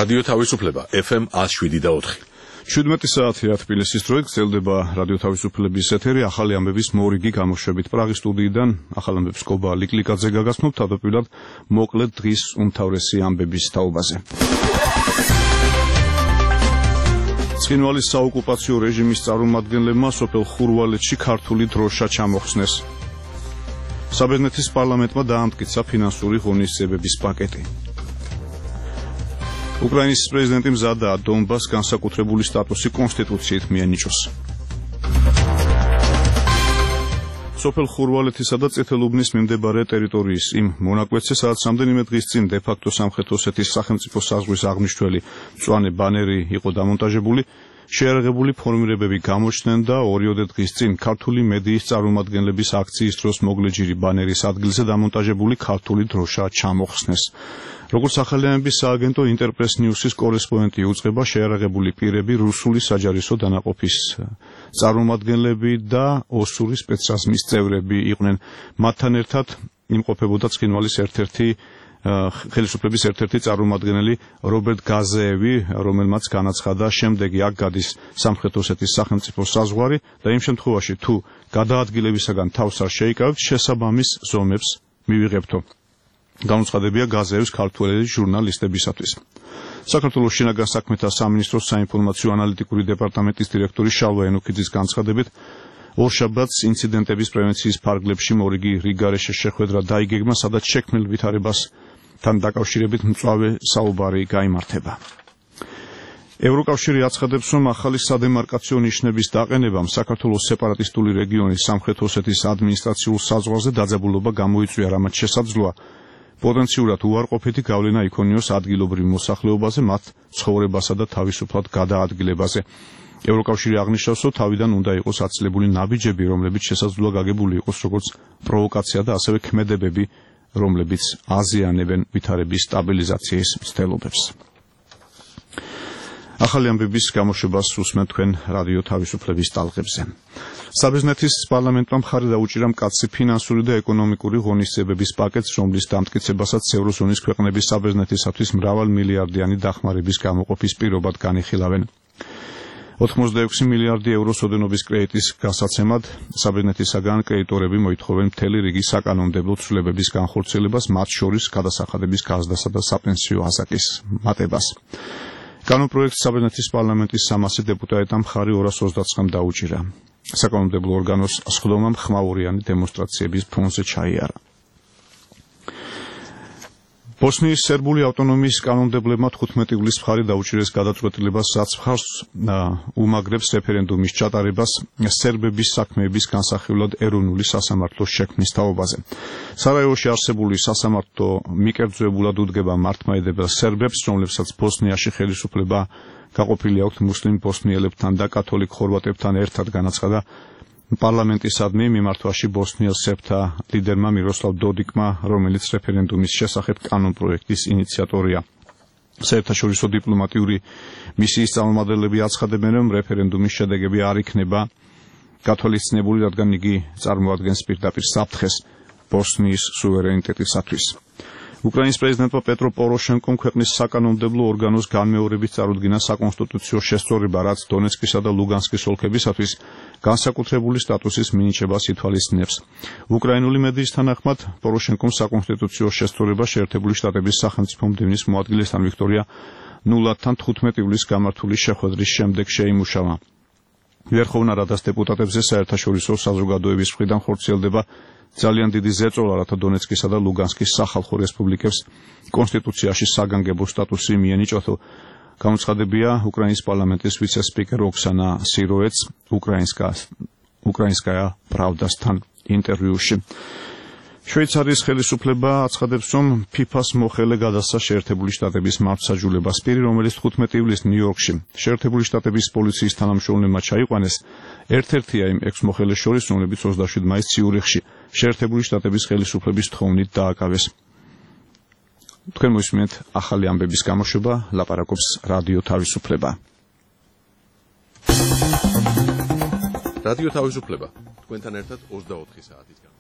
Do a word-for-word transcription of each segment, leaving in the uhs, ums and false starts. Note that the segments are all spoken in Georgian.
რადიო თავისუფლება ეფ ემ one oh seven და four. შვიდმეტი საათია თბილისის დროით გრძელდება რადიო თავისუფლების ეთერი ახალი ამბების მორიგი გამოშვებით პრაღის სტუდიიდან ახალ ამბებს გობა ლიკლიკაძე გაგაცნობთ თავდაპირველად მოკლედ დღის უმთავრესი ამბების თაობაზე. ცხინვალის საოკუპაციო რეჟიმის წარმომადგენლებმა სოფელ ხურვალეთში ქართული დროშა ჩამოხსნეს. საბერძნეთის პარლამენტმა დაამტკიცა ფინანსური ღონისძიებების პაკეტი. უკრაინის პრეზიდენტი მზადაა დონბას განსაკუთრებული სტატუსი კონსტიტუციით მიენიჭოს. სოფელ ხურვალეთისა და წითელუბნის მიმდებარე ტერიტორიის იმ მონაკვეთზე, სადაც რამდენიმე დღის წინ დე-ფაქტო სამხრეთ ოსეთის სახელმწიფო საზღვრის აღმნიშვნელი მწვანე ბანერი იყო დამონტაჟებული, შეიარაღებული ფორმირებები გამოჩნდნენ და ორიოდე დღის წინ ქართული მედიის წარმომადგენლების აქციის დროს მოგლეჯირი ბანერის ადგილზე დამონტაჟებული ქართული დროშა ჩამოხსნეს. როგორც ახალი ამბების სააგენტო ინტერპრეს ნიუსის კორესპონდენტი უწყება, შეიარაღებული პირები რუსული საჯარისო დანაყოფის წარმომადგენლები და ოსური სპეცრაზმის წევრები იყვნენ. მათთან ერთად იმყოფებოდა ცხინვალის ერთ-ერთი ხელისუფლების ერთ-ერთი წარმომადგენელი რობერტ გაზეევი, რომელმაც განაცხადა, შემდეგი აქ გადის სამხრეთ ოსეთის სახელმწიფო საზღვარი და იმ შემთხვევაში თუ გადაადგილებისაგან თავს არ შეიკავებთ, შესაბამის ზომებს მივიღებთო. განუცხადებია გაზეევის ქართველი ჟურნალისტებისათვის. საქართველოს შინაგან საქმეთა სამინისტროს საინფორმაციო ანალიტიკური დეპარტამენტის დირექტორი შალვა ენუქიძის განცხადებით, ორშაბათს ინციდენტების პრევენციის ფარგლებში მორიგი რიგარეშე შეხვედრა დაიგეგმა, სადაც შექმნილ ვითარებასთან დაკავშირებით მწვავე საუბარი გაიმართება. ევროკავშირი აცხადებს, რომ ახალი სადემარკაციო ნიშნების დაყენებამ საქართველოს სეპარატისტული რეგიონის სამხრეთ ოსეთის ადმინისტრაციულ საზღვარზე დაძაბულობა გამოიწვია, რამაც შესაძლოა პოტენციურად უარყოფითი გავლენა იქონიოს ადგილობრივ მოსახლეობაზე, მათ ცხოვრებასა და თავისუფლად გადაადგილებაზე. ევროკავშირი აღნიშნავს, რომ თავიდან უნდა იყოს აცილებული ნაბიჯები, რომლებიც შესაძლოა გაგებული იყოს როგორც პროვოკაცია და ასევე ქმედებები, რომლებიც აზიანებენ ვითარების სტაბილიზაციის მცდელობებს. ახალი ამბების გამოშვებას უსმენთ თქვენ რადიო თავისუფლების ტალღებზე. საბერძნეთის პარლამენტმა მხარი დაუჭირა მკაცრი ფინანსური და ეკონომიკური ღონისძიებების პაკეტს, რომლის დამტკიცებასაც ევროზონის ქვეყნების საბერძნეთისათვის მრავალმილიარდიანი დახმარების გამოყოფის პირობად განიხილავენ. ოცდაექვსი მილიარდი ევროს ოდენობის კრედიტის გასაცემად საბერძნეთისაგან კრედიტორები მოითხოვენ მთელი რიგი საკანონმდებლო ცვლილებების განხორციელებას, მათ შორის გადასახადების გაზრდასა და საპენსიო ასაკის მატებას. კანონპროექტს საბერძნეთის პარლამენტის სამასი დეპუტატმა მხარი ორას ოცდათხემ დაუჭირა. საკანონმდებლო ორგანოს სხდომამ ხმაურიანი დემონსტრაციების ფონზე ჩაიარა. ბოსნიის სერბული ავტონომიის კანონმდებლებმა თხუთმეტი ივლისს მხარი დაუჭირეს გადაწყვეტილებას, რაც მხარს უმაგრებს რეფერენდუმის ჩატარებას სერბების საქმეების განსახილვად ეროვნული სასამართლოს შექმნის თაობაზე. სარაევოში არსებული სასამართლო მიკერძოებულად უდგება მართლმადიდებელ სერბებს, რომლებსაც ბოსნიაში ხელისუფლება გაყოფილი აქვთ მუსლიმ ბოსნიელებთან და კათოლიკ ხორვატებთან ერთად, განაცხადა პარლამენტისადმი მიმართვაში ბოსნიელ სერბთა ლიდერმა მიროსლავ დოდიკმა, რომელიც რეფერენდუმის შესახებ კანონპროექტის ინიციატორია. საერთაშორისო დიპლომატიური მისიის წარმომადგენლები აცხადებენ, რომ რეფერენდუმის შედეგები არ იქნება გათვალისწინებული, რადგან იგი წარმოადგენს პირდაპირ საფრთხეს ბოსნიის სუვერენიტეტისათვის. უკრაინის პრეზიდენტმა პეტრო პოროშენკომ ქვეყნის საკანონმდებლო ორგანოს განმეორებით წარუდგინა საკონსტიტუციო შესწორება, რაც დონეცკისა და ლუგანსკის ოლქებისათვის განსაკუთრებული სტატუსის მინიჭებას ითვალისწინებს. უკრაინული მედიის თანახმად, პოროშენკომ საკონსტიტუციო შესწორება შეერთებული შტატების სახელმწიფო მდივნის მოადგილესთან ვიქტორია ნულათთან თხუთმეტი ივლისს გამართული შეხვედრის შემდეგ შეიმუშავა. ვერხოვნა რადას დეპუტატებზე საერთაშორისო საზოგადოების მხრიდან ხორციელდება ძალიან დიდი ზეწოლა, რათა დონეცკისა და ლუგანსკის სახალხო რესპუბლიკებს კონსტიტუციაში საგანგებო სტატუსი მიენიჭოთო. გამოცხადებია უკრაინის პარლამენტის ვიცე-სპიკერ ოქსანა სიროეც უკრაინსკაია პრავდასთან ინტერვიუში. შვეიცარიის ხელისუფლება აცხადებს, რომ ფიფას მოხელე გადასცა შეერთებული შტატების მართლმსაჯულებას. პირი, რომელიც თხუთმეტი ივლისს ნიუ-იორკში შეერთებული შტატების პოლიციის თანამშრომლებმა ჩაიყვანეს, ერთ-ერთია იმ ექვს მოხელეს შორის, რომლებიც ოცდაშვიდ მაისს ციურიხში შეერთებული შტატების ხელისუფლების თხოვნით დააკავეს. თქვენ მოისმენთ ახალი ამბების გამოშვება, ლაპარაკობს რადიო თავისუფლება. რადიო თავისუფლება თქვენთან ერთად ოცდაოთხი საათის გან.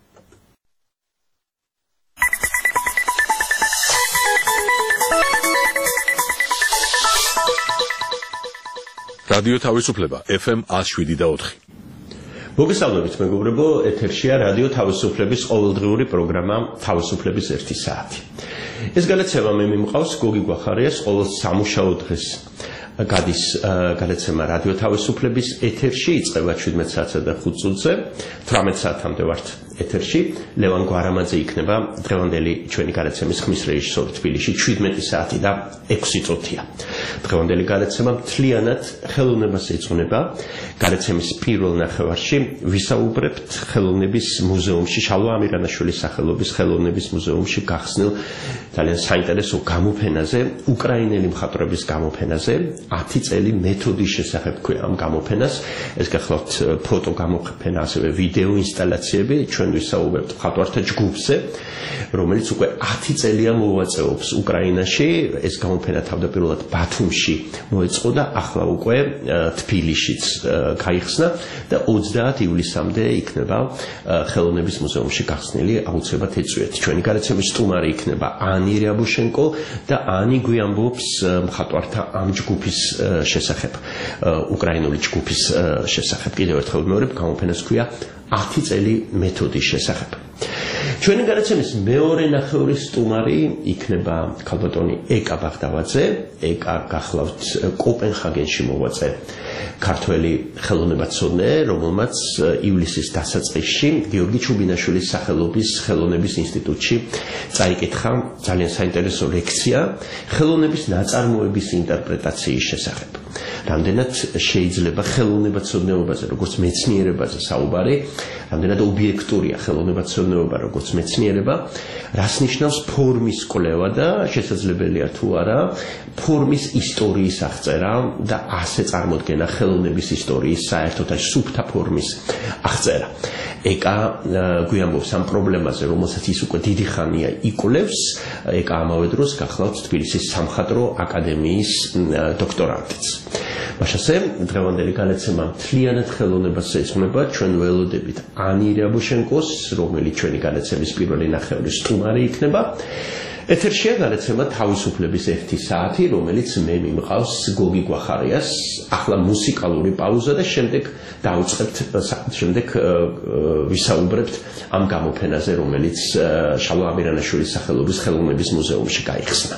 რადიო თავისუფლება F M one oh seven და four. მოგესალმებით მეგობრებო, ეთერშია რადიო თავისუფლების ყოველდღიური პროგრამა თავისუფლების ერთი საათი. ეს გადაცემა მე მიმყავს გოგი გვახარიას ყოველ სამუშაო დღეს გადის გადაცემა რადიო თავისუფლების ეთერში, იწყება seventeen საათსა და five წუთზე, eighteen საათამდე ვართ ეთერში. ლევან გვარამაძე იქნება დღევანდელი ჩვენი გადაცემის ხმის რეჟისორი თბილისში seventeen საათი და six წუთია. დღევანდელი გადაცემა მთლიანად ხელოვნებას ეძღვნება. გადაცემის პირველ ნახევარში ვისაუბრებთ ხელოვნების მუზეუმში, შალვა ამირანაშვილის სახელობის ხელოვნების მუზეუმში გახსნილ ძალიან საინტერესო გამოფენაზე, უკრაინელი მხატვრების გამოფენაზე, ten წელი მეთოდის შესახებ ქვია ამ გამოფენას. ეს გახლავთ ფოტო გამოფენა, ასევე ვიდეო ინსტალაციები. ჩვენ ვისაუბრებთ მხატვართა ჯგუფზე, რომელიც უკვე ten წელია მოვაწეობს უკრაინაში. ეს გამოფენა თავდაპირველად ბათუმში მოეწყო და ახლა უკვე თბილისშიც გაიხსნა და twenty ივლისამდე იქნება ხელოვნების მუზეუმში გახსნილი, აუცილებლად ეწვიეთ. ჩვენი გადაცემის სტუმარი იქნება ანი რიაბუშენკო და ანი გვიამბობს მხატვართა ამ ჯგუფის შესახებ, უკრაინული ჯგუფის შესახებ. კიდევ ერთხელ ვიმეორებ, გამოფენას ქვია ten წელი მეთოდის შესახებ. ჩვენი გადაცემის მეორე ნახევრის სტუმარი იქნება ქალბატონი ეკა ბაღდავაძე. ეკა გახლავთ კოპენჰაგენში მოვაწე ქართველი ხელოვნებაცოდნე, რომელმაც ივლისის დასაწყისში გიორგი ჩუბინაშვილის სახელობის ხელოვნების ინსტიტუტში წაიკითხა ძალიან საინტერესო ლექცია ხელოვნების ნაწარმოების ინტერპრეტაციის შესახებ. რამდენად შეიძლება ხელოვნებაცოდნეობაზე, როგორც მეცნიერებაზე საუბარი, რამდენად ობიექტურია ხელოვნებაცოდნეობა, როგორც მეცნიერება, რას ნიშნავს ფორმის კვლევა და შესაძლებელია თუ არა ფორმის ისტორიის აღწერა და ასე წარმოდგენა ხელოვნების ისტორიის, საერთოდ აი სუფთა ფორმის აღწერა. ეკა გვიამბობს ამ პრობლემაზე, რომელსაც ის უკვე დიდი ხანია იკვლევს. ეკა ამავე დროს გახლავთ თბილისის სამხატვრო აკადემიის დოქტორანტიც. მაშასე დღევანდელი გადაცემა მთლიანად ხელოვნებას ეძღვნება. ჩვენ ველოდებით ანი რიაბუშენკოს, რომელიც ჩვენი გადაცემის პირველი ნახევრის სტუმარი იქნება. ეთერშია გადაცემა თავისუფლების ერთი საათი, რომელიც მე მიმყავს გოგი გვახარიას. ახლა მუსიკალური პაუზა და შემდეგ დავიწყებთ, შემდეგ ვისაუბრებთ ამ გამოფენაზე, რომელიც შალვა ამირანაშვილის სახელობის ხელოვნების მუზეუმში გაიხსნა.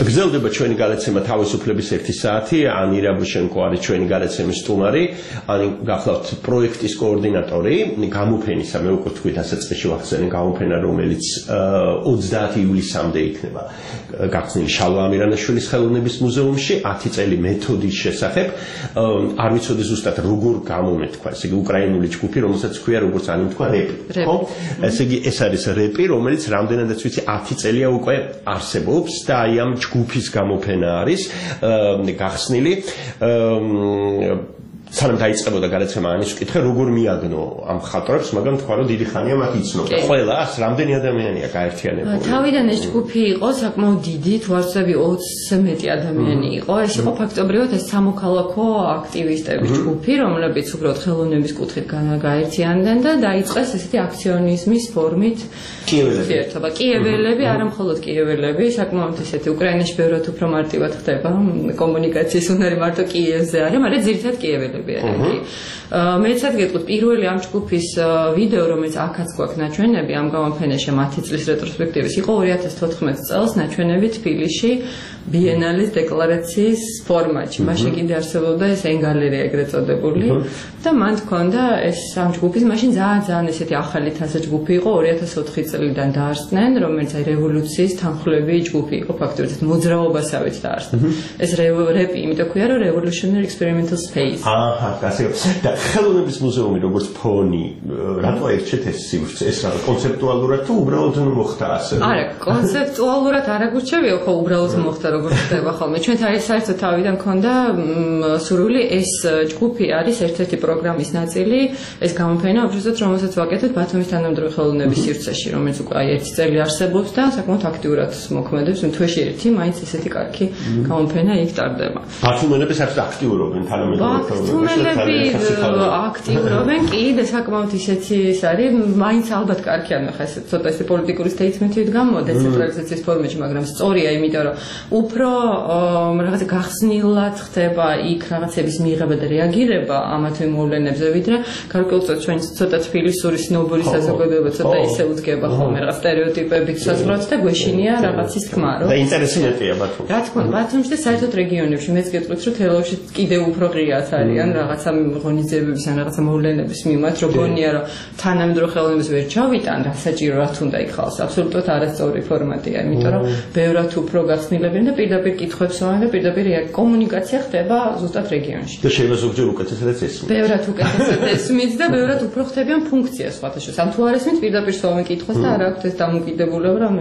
გრძელდება ჩვენი გადაცემა თავისუფლების ერთი საათი. ანი რაბუშენკო არის ჩვენი გადაცემის სტუმარი, ანი გახლავთ პროექტის კოორდინატორი, გამოფენისა, მე უკვე თქვით ასეთ წესში ვახსენე გამოფენა, რომელიც ოცდაათი ივლისამდე იქნება გახსნილი შალვა ამირანაშვილის ხელოვნების მუზეუმში ათი წელი მეთოდის შესახებ. არ ვიცოდი ზუსტად როგორ გამომეთქვა, ესე იგი უკრაინული ჯგუფი, რომელსაც ქვია როგორც ანი თქვა რეპი, ხო? ესე იგი ეს არის რეპი, რომელიც რამდენადაც ვიცი ათი წელია უკვე არსებობს და აი ამ ჯგუფის გამოფენა არის გახსნილი. სანამ დაიწყებოდა გადაცემა ანის ვკითხე, როგორ მიაგნო ამ ხატრებს, მაგრამ თქვა რომ დიდი ხანია მათ იცნობდა. ყველას რამდენი ადამიანია გაერთიანებული? თავიდან ეს ჯგუფი იყო საკმაოდ დიდი, თუ არ ვცდები ოცზე მეტი ადამიანი იყო. ეს იყო ფაქტობრივად ეს სამოქალაქო აქტივისტების ჯგუფი, რომლებიც უბრალოდ ხელოვნების კუთხით გაერთიანდნენ და დაიწყეს ესეთი აქციონიზმის ფორმით ურთიერთობა. კიეველები, არა მხოლოდ კიეველები, საკმაოდ ესეთი უკრაინაში ბევრად უფრო მარტივად ხდება კომუნიკაციის უნარი მარტო კიევზე არის, მაგრამ ძირითადად კიეველები. მეცად გეტყვით პირველი ამ ჯგუფის ვიდეო, რომელიც აქაც გვაქვს ნაჩვენები ამ გამოფენაში მათი წლის რეტროსპექტივის, იყო ორი ათას თოთხმეტ წელს ნაჩვენები თბილისში ბიენალის დეკლარაციის ფორმატში. მაშინ კიდე არსებობდა ეს ენგალერეა ეგრეთ წოდებული და მან თქონდა ეს ამ ჯგუფის მაშინ ძალიან ძალიან ესეთი ახალი თასა ჯგუფი იყო, ორი ათას ოთხი წლიდან დაარსდნენ, რომელიც აი რევოლუციის თანხმლები ჯგუფი იყო, ფაქტობრივად მოძრაობასავით დაარსდა. ეს რეპი იმიტომ ქვია, რომ Revolutionary Experimental Space. აჰა, გასაგებ. და ხელოვნების მუზეუმი როგორც ფონი, რატო ერჩეთ ეს სივრცე? ეს რა კონცეპტუალურად თუ უბრალოდ მოხდა ასე? არა, კონცეპტუალურად არ აგურჩევია, ხო უბრალოდ მოხდა როგორ ხდება ხოლმე. ჩვენ საერთოდ თავიდან მქონდა სურვილი ეს ჯგუფი არის ერთ-ერთი პროგრამის ნაწილი, ეს გამოფენა, უბრალოდ რომელსაც ვაკეთებთ ბათუმის თანამედროვე ხელოვნების სივრცეში, რომელიც უკვე აი ერთი წელი არსებობს და საკმაოდ აქტიურად მოქმედებს, თვეში ერთი მაინც ესეთი კარგი გამოფენა იქ ტარდება. ბათუმელები საერთოდ აქტიურობენ თანამედროვე ხელოვნებაში. აქტიურობენ, კი და საკმაოდ ისეთი ის არის, მაინც ალბათ კარგი ანუ ხა ეს ცოტა ესე პოლიტიკური სტეიტმენტით გამო დეცენტრალიზაციის ფორმაში, მაგრამ სწორია, იმიტომ რომ უფრო რაღაცა გახსნილად ხდება იქ რაღაცების მიღება და რეაგირება ამა თუ იმ მოვლენებზე, ვიდრე გარკვეულწოდ ჩვენ ცოტა თბილისური სნობური საზოგადოება ცოტა ისე უძგება ხოლმე რაღაც სტერეოტიპებით საზღვრად და გვეშინია რაღაცის თქმა, რომ და ინტერესიანტია ბათუმი. რა თქმა უნდა, ბათუმში და საერთოდ რეგიონებში მეც გეტყვით, რომ თელავში კიდევ უფრო ღიათ არიან რაღაცა ღონისძიებების ან რაღაცა მოვლენების მიმართ, რო გონია რომ თანამედროვე ხელოვნებას ვერ ჩავიტან, რა საჭირო რა თუნდა იქ ხალხს, აბსოლუტურად არასწორი ფორმატია, იმიტომ რომ ბევრად უფრო გახსნილებიან და პირდაპირ კითხვებს ვამენ და პირდაპირ კომუნიკაცია ხდება ზუსტად რეგიონში. და შეიძლება ზოგჯერ უკეთესად ესმის. ბევრად უკეთესად ესმის და ბევრად უფრო ხდებიან ფუნქციას სხვათა შორის. ამ თუ არ ესმის, პირდაპირ ვამენ კითხვას და არ აქვს ეს დამოკიდებულება რამე.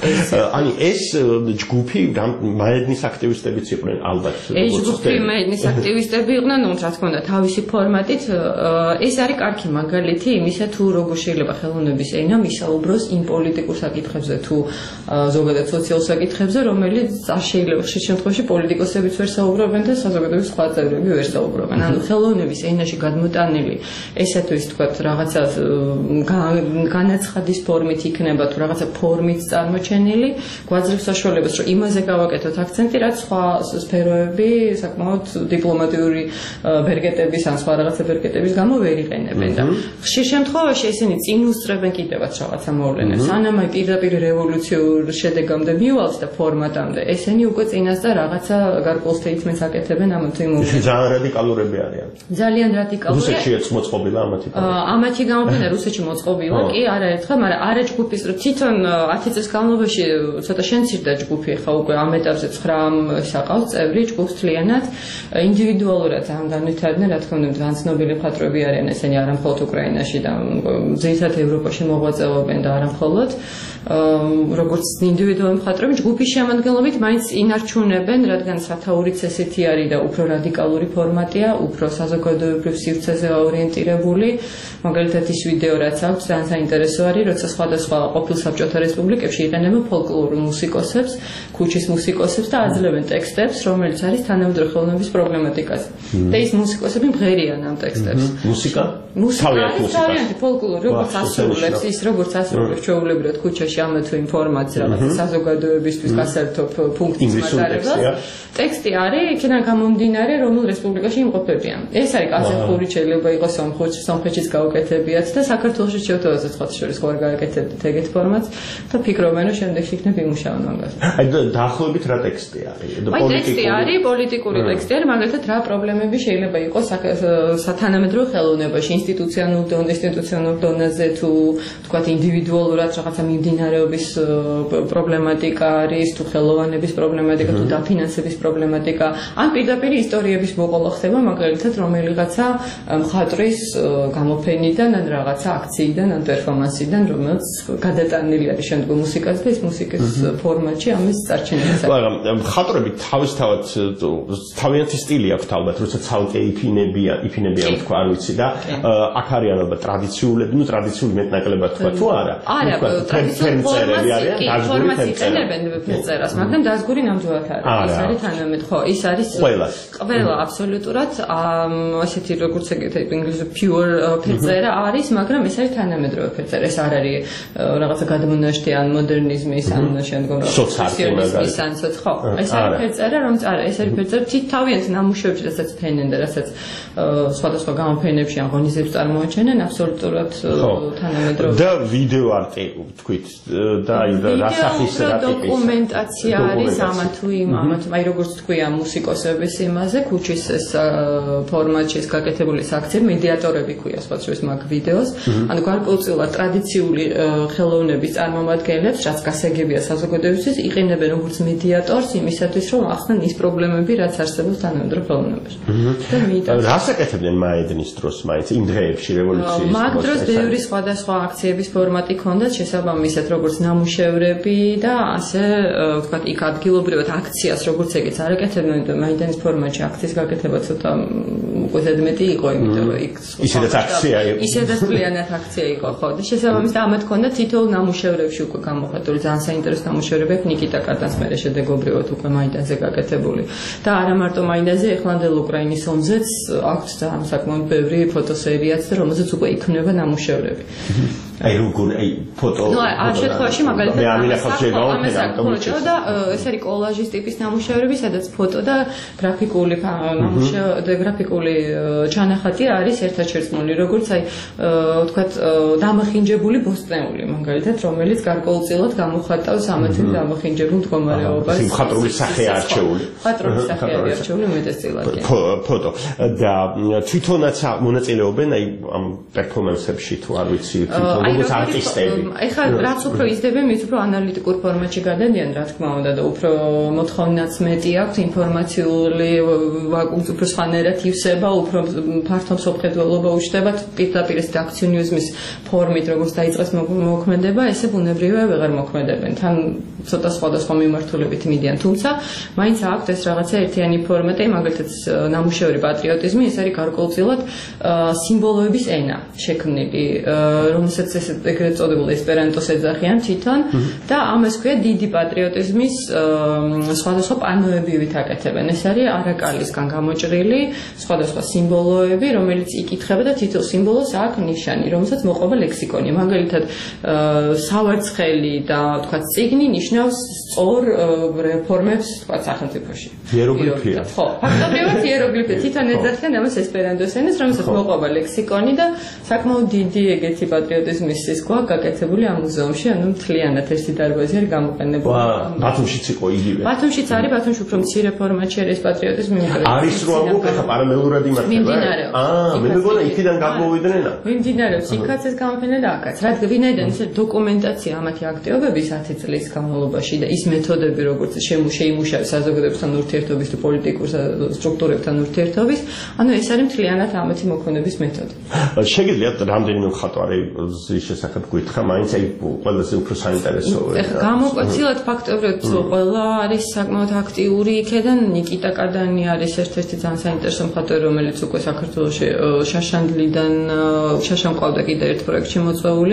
ani ეს ჯგუფი მაედნის აქტივისტებიც იყვნენ ალბათ. ეს ჯგუფი მაედნის აქტივისტები იყვნენ, ну, რა თქმა უნდა, თავისი ფორმატით ეს არის კარგი მაგალითი იმისა, თუ როგორ შეიძლება ხელოვნების ენა მისაუბროს იმ პოლიტიკურ საკითხებზე თუ ზოგადად სოციალურ საკითხებზე, რომელიც არ შეიძლება ხშირ შემთხვევაში პოლიტიკოსებიც ვერ საუბრობენ და საზოგადოების სხვა წევრები ვერ საუბრობენ. ანუ ხელოვნების ენაში გადმოტანილი ესე თუ ის თქვათ რაღაცა განაცხადის ფორმით იქნება თუ რაღაცა ფორმით წარმოჩენილი, გვაძლევს საშუალებას, რომ იმაზე გავაკეთოთ აქცენტი, რაც სხვა სფეროები საკმაოდ დიპლომატიური ბერგეტების ან სხვა რაღაცა ბერგეტების გამო ვერ იყენებენ და ხშირ შემთხვევაში ესენი წინ უსწრებენ კიდევაც რაღაცა მოვლენებს. სანამ აი პირდაპირ რევოლუციურ შედეგამდე მივალთ და ფორმატამდე, ესენი უკვე წინასწარ რაღაცა გარკვეულ სტეიტმენტს აკეთებენ ამ თუ იმ მოვლენებს. ძალიან რადიკალურები არიან. ძალიან რადიკალურია. რუსეთშიაც მოწყობილა ამათი. ამათი გამოფენა რუსეთში მოწყობილა, კი, არაერთხელ, მაგრამ არა ჯგუფის, რომ თვითონ ათი წლის განმავლობაში ცოტა შემცირდა ჯგუფი, ხა უკვე ამ ეტაპზე ცხრა საყავს წევრი ჯგუფს თლიანად, ინდივიდუალურად ამ განვითარდნენ, რა თქმა უნდა, ძალიან ცნობილი მხატვრები არიან ესენი არა მხოლოდ უკრაინაში და ძირითადად ევროპაში მოღვაწეობენ და არა მხოლოდ როგორც ინდივიდუალური მხატვრები ჯგუფის შემადგენლობით მაინც ინარჩუნებენ, რადგან სათაურიც ესეთი არის და უფრო რადიკალური ფორმატია, უფრო საზოგადოებრივ სივრცეზე ორიენტირებული. მაგალითად ის ვიდეო რაც აქვს ძალიან საინტერესო არის, როცა სხვადასხვა ყოფილ საბჭოთა რესპუბლიკებში იყენებენ ფოლკლორულ მუსიკოსებს, ქუჩის მუსიკოსებს და აძლევენ ტექსტებს, რომელიც არის თანამედროვე ხელოვნების პრობლემატიკაზე. და ის მუსიკოსები მღერიან ამ ტექსტებს. მუსიკა? თავიანთი მუსიკა. თავიანთი ფოლკლორი, როგორც ასრულებს ის, როგორც ასრულებს ჩვეულებრივად ქუჩაში ამ თუ იმ ფორმატს, რაღაც საზოგადოებისთვის გასართობ ფუნქციის მატარებელს. ტექსტი არის იქიდან გამომდინარე, რომელ რესპუბლიკაში იმყოფებიან. ეს არის კაზახური, შეიძლება იყოს სომხეთში, სომხეთშიც გაუკეთებიათ და საქართველოში შეუთავაზეთ სხვა შორის ხო არ გააკეთებდით ეგეთ ფორმატს და ფიქრობენ, რომ შემდეგში იქნებ იმუშავონ მაგას. აი დაახლოებით რა ტექსტი არის? აი ტექსტი არის პოლიტიკური ტექსტი არის, მაგალითად რა პრობლემები შეიძლება იყოს სათანამედროვე ხელოვნებაში, ინსტიტუციონალურ ინსტიტუციონალურ დონეზე თუ თქვათ ინდივიდუალურად რაღაცა მიმდინარეობის პრობლემატიკა არის, თუ ხელოვანების პრობლემატიკა, თუ დაფინანსების პრობლემატიკა, ან პირდაპირ ისტორიების მოყოლა ხდება, მაგალითად რომელიღაცა მხატვრის გამოფენიდან, ან რაღაცა აქციიდან, ან პერფორმანსიდან, რომელიც გადატანილი არის შემდგომ მუსიკაზე და ეს მუსიკის ფორმატში ამის წარჩენილს. მაგრამ მხატვრები თავისთავად თავიანთი სტილი აქვთ ალბათ, როცა ცალკე იფინებიან, იფინებიან თქვა, არ ვიცი და აქ არიან ალბათ ტრადიციულები, ну ტრადიციული მეტნაკლებად თქვა თუ არა? არა, ტრადიციული ფორმები არიან, დაზგური ფერწერები ფერწერას, მაგრამ დაზგური ნამდვილად არის. ეს არის თანამედ, ხო, ის არის ყველა აბსოლუტურად ასეთი როგორც ეგეთი ინგლისური pure ფერწერა არის, მაგრამ ეს არის თანამედროვე ფერწერა, ეს არ არის რაღაცა გადმონაშთი ან მოდერნიზმის ან შემდგომ სოციალიზმის ან ხო, ეს არის ფერწერა, რომელიც არა, ეს არის ფერწერა თავიანთ ნამუშევრებში, რასაც ფენენ და რასაც სხვადასხვა გამოფენებში აღონიზებს წარმოაჩენენ, აბსოლუტურად თანამედროვე. და ვიდეო არტი თქვით და აი რა სახის რა ტიპის დოკუმენტაცია არის ამა თუ იმ ამა თუ აი როგორც თქვია მუსიკოსების იმაზე, ქუჩის ეს ფორმატში ეს გაკეთებული აქციები მედიატორები ქვია სხვა შორის მაგ ვიდეოს. ანუ გარკვეულწილად ტრადიციული ხელოვნების წარმომადგენლებს, რაც გასაგებია საზოგადოებისთვის, იყენებენ როგორც მედიატორს იმისათვის, რომ ახსნან ის პრობლემები, რაც არსებობს თანამედროვე ხელოვნებაში. და მიიტანს რას აკეთებდნენ მაედნის დროს მაინც იმ დღეებში რევოლუციის მაგ დროს ბევრი სხვადასხვა აქციების ფორმატი ჰქონდათ შესაბამისად, როგორც ნამუშევრები და ასე ვთქვათ, იქ ადგილობრივად აქციას როგორც ეგეც არ აკეთებდნენ და მაედნის ფორმატში აქციის გაკეთება ცოტა უკვე ზედმეტი იყო, იმიტომ რომ იქ ისედაც აქცია იყო. ისედაც ძალიანად აქცია იყო, ხო და შესაბამისად ამათ ჰქონდა თითოეულ ნამუშევრებში უკვე გამოხატული ძალიან საინტერესო ნამუშევრები აქვს ნიკიტა კატანს მერე შედეგობრივად უკვე მაედანზე გაკეთებული. და არა მარტო მაედანზე, ეხლანდელ უკრაინის ომზეც აქვს ძალიან საკმაოდ ბევრი ფოტოსერიაც და რომელზეც უკვე იქმნება ნამუშევრები. აი როგორ აი ფოტო ნუ ამ შემთხვევაში მაგალითად მე ამინახავ შეგავდა ფოტო და ეს არის კოლაჟის ტიპის ნამუშევრები, სადაც ფოტო და გრაფიკული ნამუშევრები და გრაფიკული ჩანახატი არის ერთად შერწყმული, როგორც აი ვთქვათ დამახინჯებული ბოსტნეული, მაგალითად, რომელიც გარკვეულწილად გამოხატავს ამა თუ იმ დამახინჯებულ მდგომარეობას. მხატვრული სახე არჩეული. მხატვრული სახე არჩეული უმეტესწილად. ფოტო და თვითონაც მონაწილეობენ აი ამ პერფორმანსებში თუ არ ვიცი თვითონ როგორც არტისტები. ეხლა რაც უფრო იზრდებიან, მით უფრო ანალიტიკურ ფორმატში გადადიან, რა თქმა უნდა, და უფრო მოთხოვნაც მეტი აქვს ინფორმაციული, უფრო სხვა ნარატივსება, უფრო ფართო მსოფლმხედველობა უჩნდება, პირდაპირ ეს აქციონიზმის ფორმით, როგორც დაიწყეს მოქმედება, ესე ბუნებრივია ვეღარ მოქმედებენ. თან ცოტა სხვადასხვა მიმართულებით მიდიან, თუმცა მაინც აქვს ეს რაღაცა ერთიანი ფორმატი, მაგალითად ნამუშევრი პატრიოტიზმი, ეს არის გარკვეულწილად სიმბოლოების ენა შექმნილი, რომელსაც ეს ეგრეთ წოდებული ესპერანტოს ეძახიან თვითონ და ამას ქვია დიდი პატრიოტიზმის სხვადასხვა პანოებივით აკეთებენ. ეს არის არაკალისგან გამოჭრილი სხვადასხვა სიმბოლოები, რომელიც იკითხება და თითო სიმბოლოს აქვს ნიშანი, რომელსაც მოყვება ლექსიკონი. მაგალითად სავარცხელი და თქვა წიგნი ნიშნავს სწორ რეფორმებს თქვა სახელმწიფოში. იეროგლიფია. ხო, ფაქტობრივად იეროგლიფია. თვითონ ეძახიან ამას ესპერანტოს ენას, რომელსაც მოყვება ლექსიკონი და საკმაოდ დიდი ეგეთი პატრიოტიზმის ის გვაქვს გაკეთებული ამ მუზეუმში, ანუ მთლიანად ერთი დარბაზი არის გამოყენებული. ბათუმშიც იყო იგივე. ბათუმშიც არის, ბათუმში უფრო მცირე ფორმატში არის პატრიოტიზმი. არის რო ამბობ, ხა პარალელურად იმართება. აა, მე მეგონა იქიდან გამოვიდნენ. მიმდინარეობს იქაც ეს გამოფენა და აქაც. რადგან ვინაიდან ეს დოკუმენტაცია ამათი აქტივობების ათი წლის განმავლობაში და ის მეთოდები, როგორც შეიმუშავა საზოგადოებასთან ურთიერთობის თუ პოლიტიკურ სტრუქტურებთან ურთიერთობის, ანუ ეს არის მთლიანად ამათი მოქმედების მეთოდი. შეგიძლიათ რამდენიმე მხატვარი ზის შესახებ გითხრა, მაინც აი ყველაზე უფრო საინტერესო. ეხლა გამოკვეთილად ფაქტობრივად ყველა არის საკმაოდ აქტიური იქედან. ნიკიტა კადანი არის ერთ-ერთი ძალიან საინტერესო მხატვარი, რომელიც უკვე საქართველოში შაშანდლიდან შაშან ყავდა კიდე ერთ პროექტში მოწვეული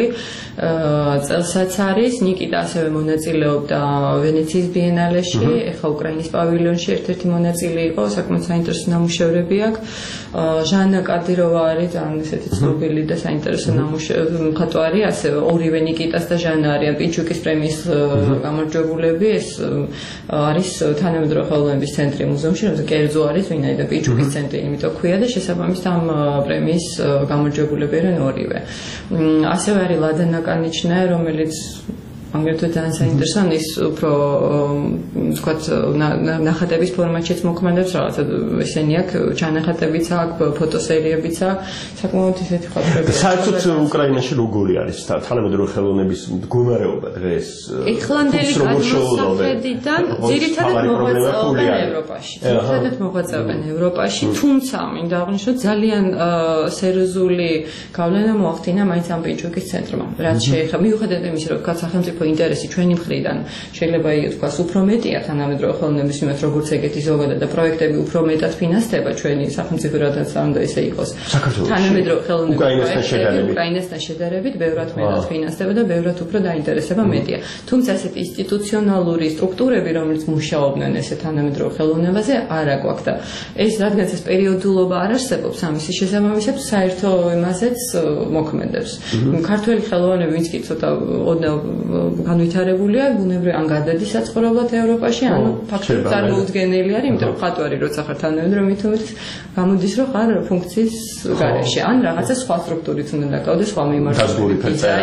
წელსაც არის. ნიკიტა ასევე მონაწილეობდა ვენეციის ბიენალეში, ეხლა უკრაინის პავილიონში ერთ-ერთი მონაწილე იყო, საკმაოდ საინტერესო ნამუშევრები აქვს. ჟანა კადიროვა არის ძალიან ესეთი ცნობილი და საინტერესო ნამუშევრები მხატვარი, ასევე ორივე ნიკიტას და ჟანა არიან პინჩუკის პრემიის გამარჯვებულები. ეს არის თანამედროვე ხელოვნების ცენტრი მუზეუმში, რომელზეც კერძო არის ვინაიდან პინჩუკის ცენტრი, იმიტომ ქვია და შესაბამისად ამ პრემიის გამარჯვებულები არიან ორივე. ასევე არის ლადა ნაკანიჩნე, რომელიც აგრეთვე ძალიან საინტერესო ის უფრო ვთქვათ ნახატების ფორმატშიც მოქმედებს რაღაცა ესენი აქვს ჩანახატებიც აქვს ფოტოსერიებიც აქვს საკმაოდ ისეთი ხალხები საერთოდ უკრაინაში როგორი არის თანამედროვე ხელოვნების მდგომარეობა დღეს ეხლანდელი გადმოსახედიდან ძირითადად მოღვაწეობენ ევროპაში ძირითადად მოღვაწეობენ ევროპაში თუმცა მინდა აღნიშნოთ ძალიან სერიოზული გავლენა მოახდინა მაინც ამ პინჩუკის ცენტრმა რაც შეეხება მიუხედავად იმისა რომ თქვა სახელმწიფო ინტერესი ჩვენი მხრიდან შეიძლება ითქვას უფრო მეტია თანამედროვე ხელოვნების მიმართ როგორც ეგეთი ზოგადად და პროექტები უფრო მეტად ფინანსდება ჩვენი სახელმწიფო რადაც უნდა ისე იყოს თანამედროვე ხელოვნების პროექტები უკრაინასთან შედარებით ბევრად მეტად ფინანსდება და ბევრად უფრო დაინტერესება მეტია თუმცა ესეთი ინსტიტუციონალური სტრუქტურები რომელიც მუშაობდნენ ესე თანამედროვე ხელოვნებაზე არ აქვს და ეს რადგანაც ეს პერიოდულობა არ არსებობს ამის შესაბამისად საერთო იმაზეც მოქმედებს ქართველი ხელოვნები ვინც კი ცოტა ოდნავ განვითარებულია, ბუნებრივი ან გადადის საცხოვრებლად ევროპაში, ან ფაქტობრივად წარმოუდგენელი არის, იმიტომ რომ ხატვარი როცა ხარ თანამედროვე მითუმეტეს გამოდის რომ ხარ ფუნქციის გარეშე, ან რაღაცა სხვა სტრუქტურით უნდა დაკავდეს, სხვა მიმართულებით.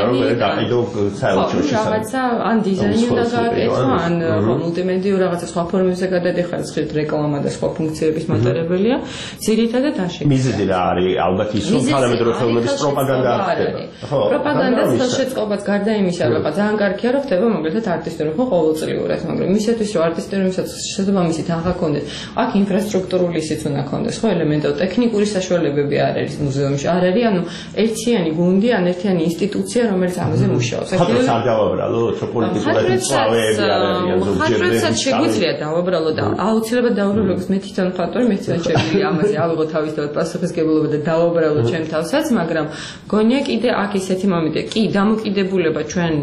რაღაცა ან დიზაინი უნდა გააკეთო, ან მულტიმედიურ რაღაცა სხვა ფორმებზე გადადიხარ, ხეთ რეკლამა და სხვა ფუნქციების მატარებელია. ძირითადად არ შეიძლება. მიზეზი რა არის? ალბათ ის რომ თანამედროვე ხელოვნების პროპაგანდა ხდება. ხო, პროპაგანდას ხელშეწყობაც გარდა იმისა, რომ ძალიან კარგია რომ ხდება მაგალითად არტისტური ხო ყოველწლიურად, მაგრამ იმისათვის რომ არტისტური შესაბამისით აღა კონდეს, აქ ინფრასტრუქტურული ისიც უნდა კონდეს, ხო ელემენტო ტექნიკური საშუალებები არ არის მუზეუმში, არ არის, ანუ ერთიანი გუნდი, ან ერთიანი ინსტიტუცია, რომელიც ამაზე მუშაობს. ხატრებს არ დავაბრალო, თუ პოლიტიკურად წავეები არ არიან ზოგჯერ. ხატრებსაც შეგვიძლია დავაბრალო და აუცილებლად დავაბრალო, როგორც მე თვითონ ხატრები, მე თვითონ შეგვიძლია ამაზე ავიღო თავისთავად პასუხისმგებლობა და დავაბრალო ჩემ თავსაც, მაგრამ გონია კიდე აქ ისეთი მომენტი, კი დამოკიდებულება ჩვენ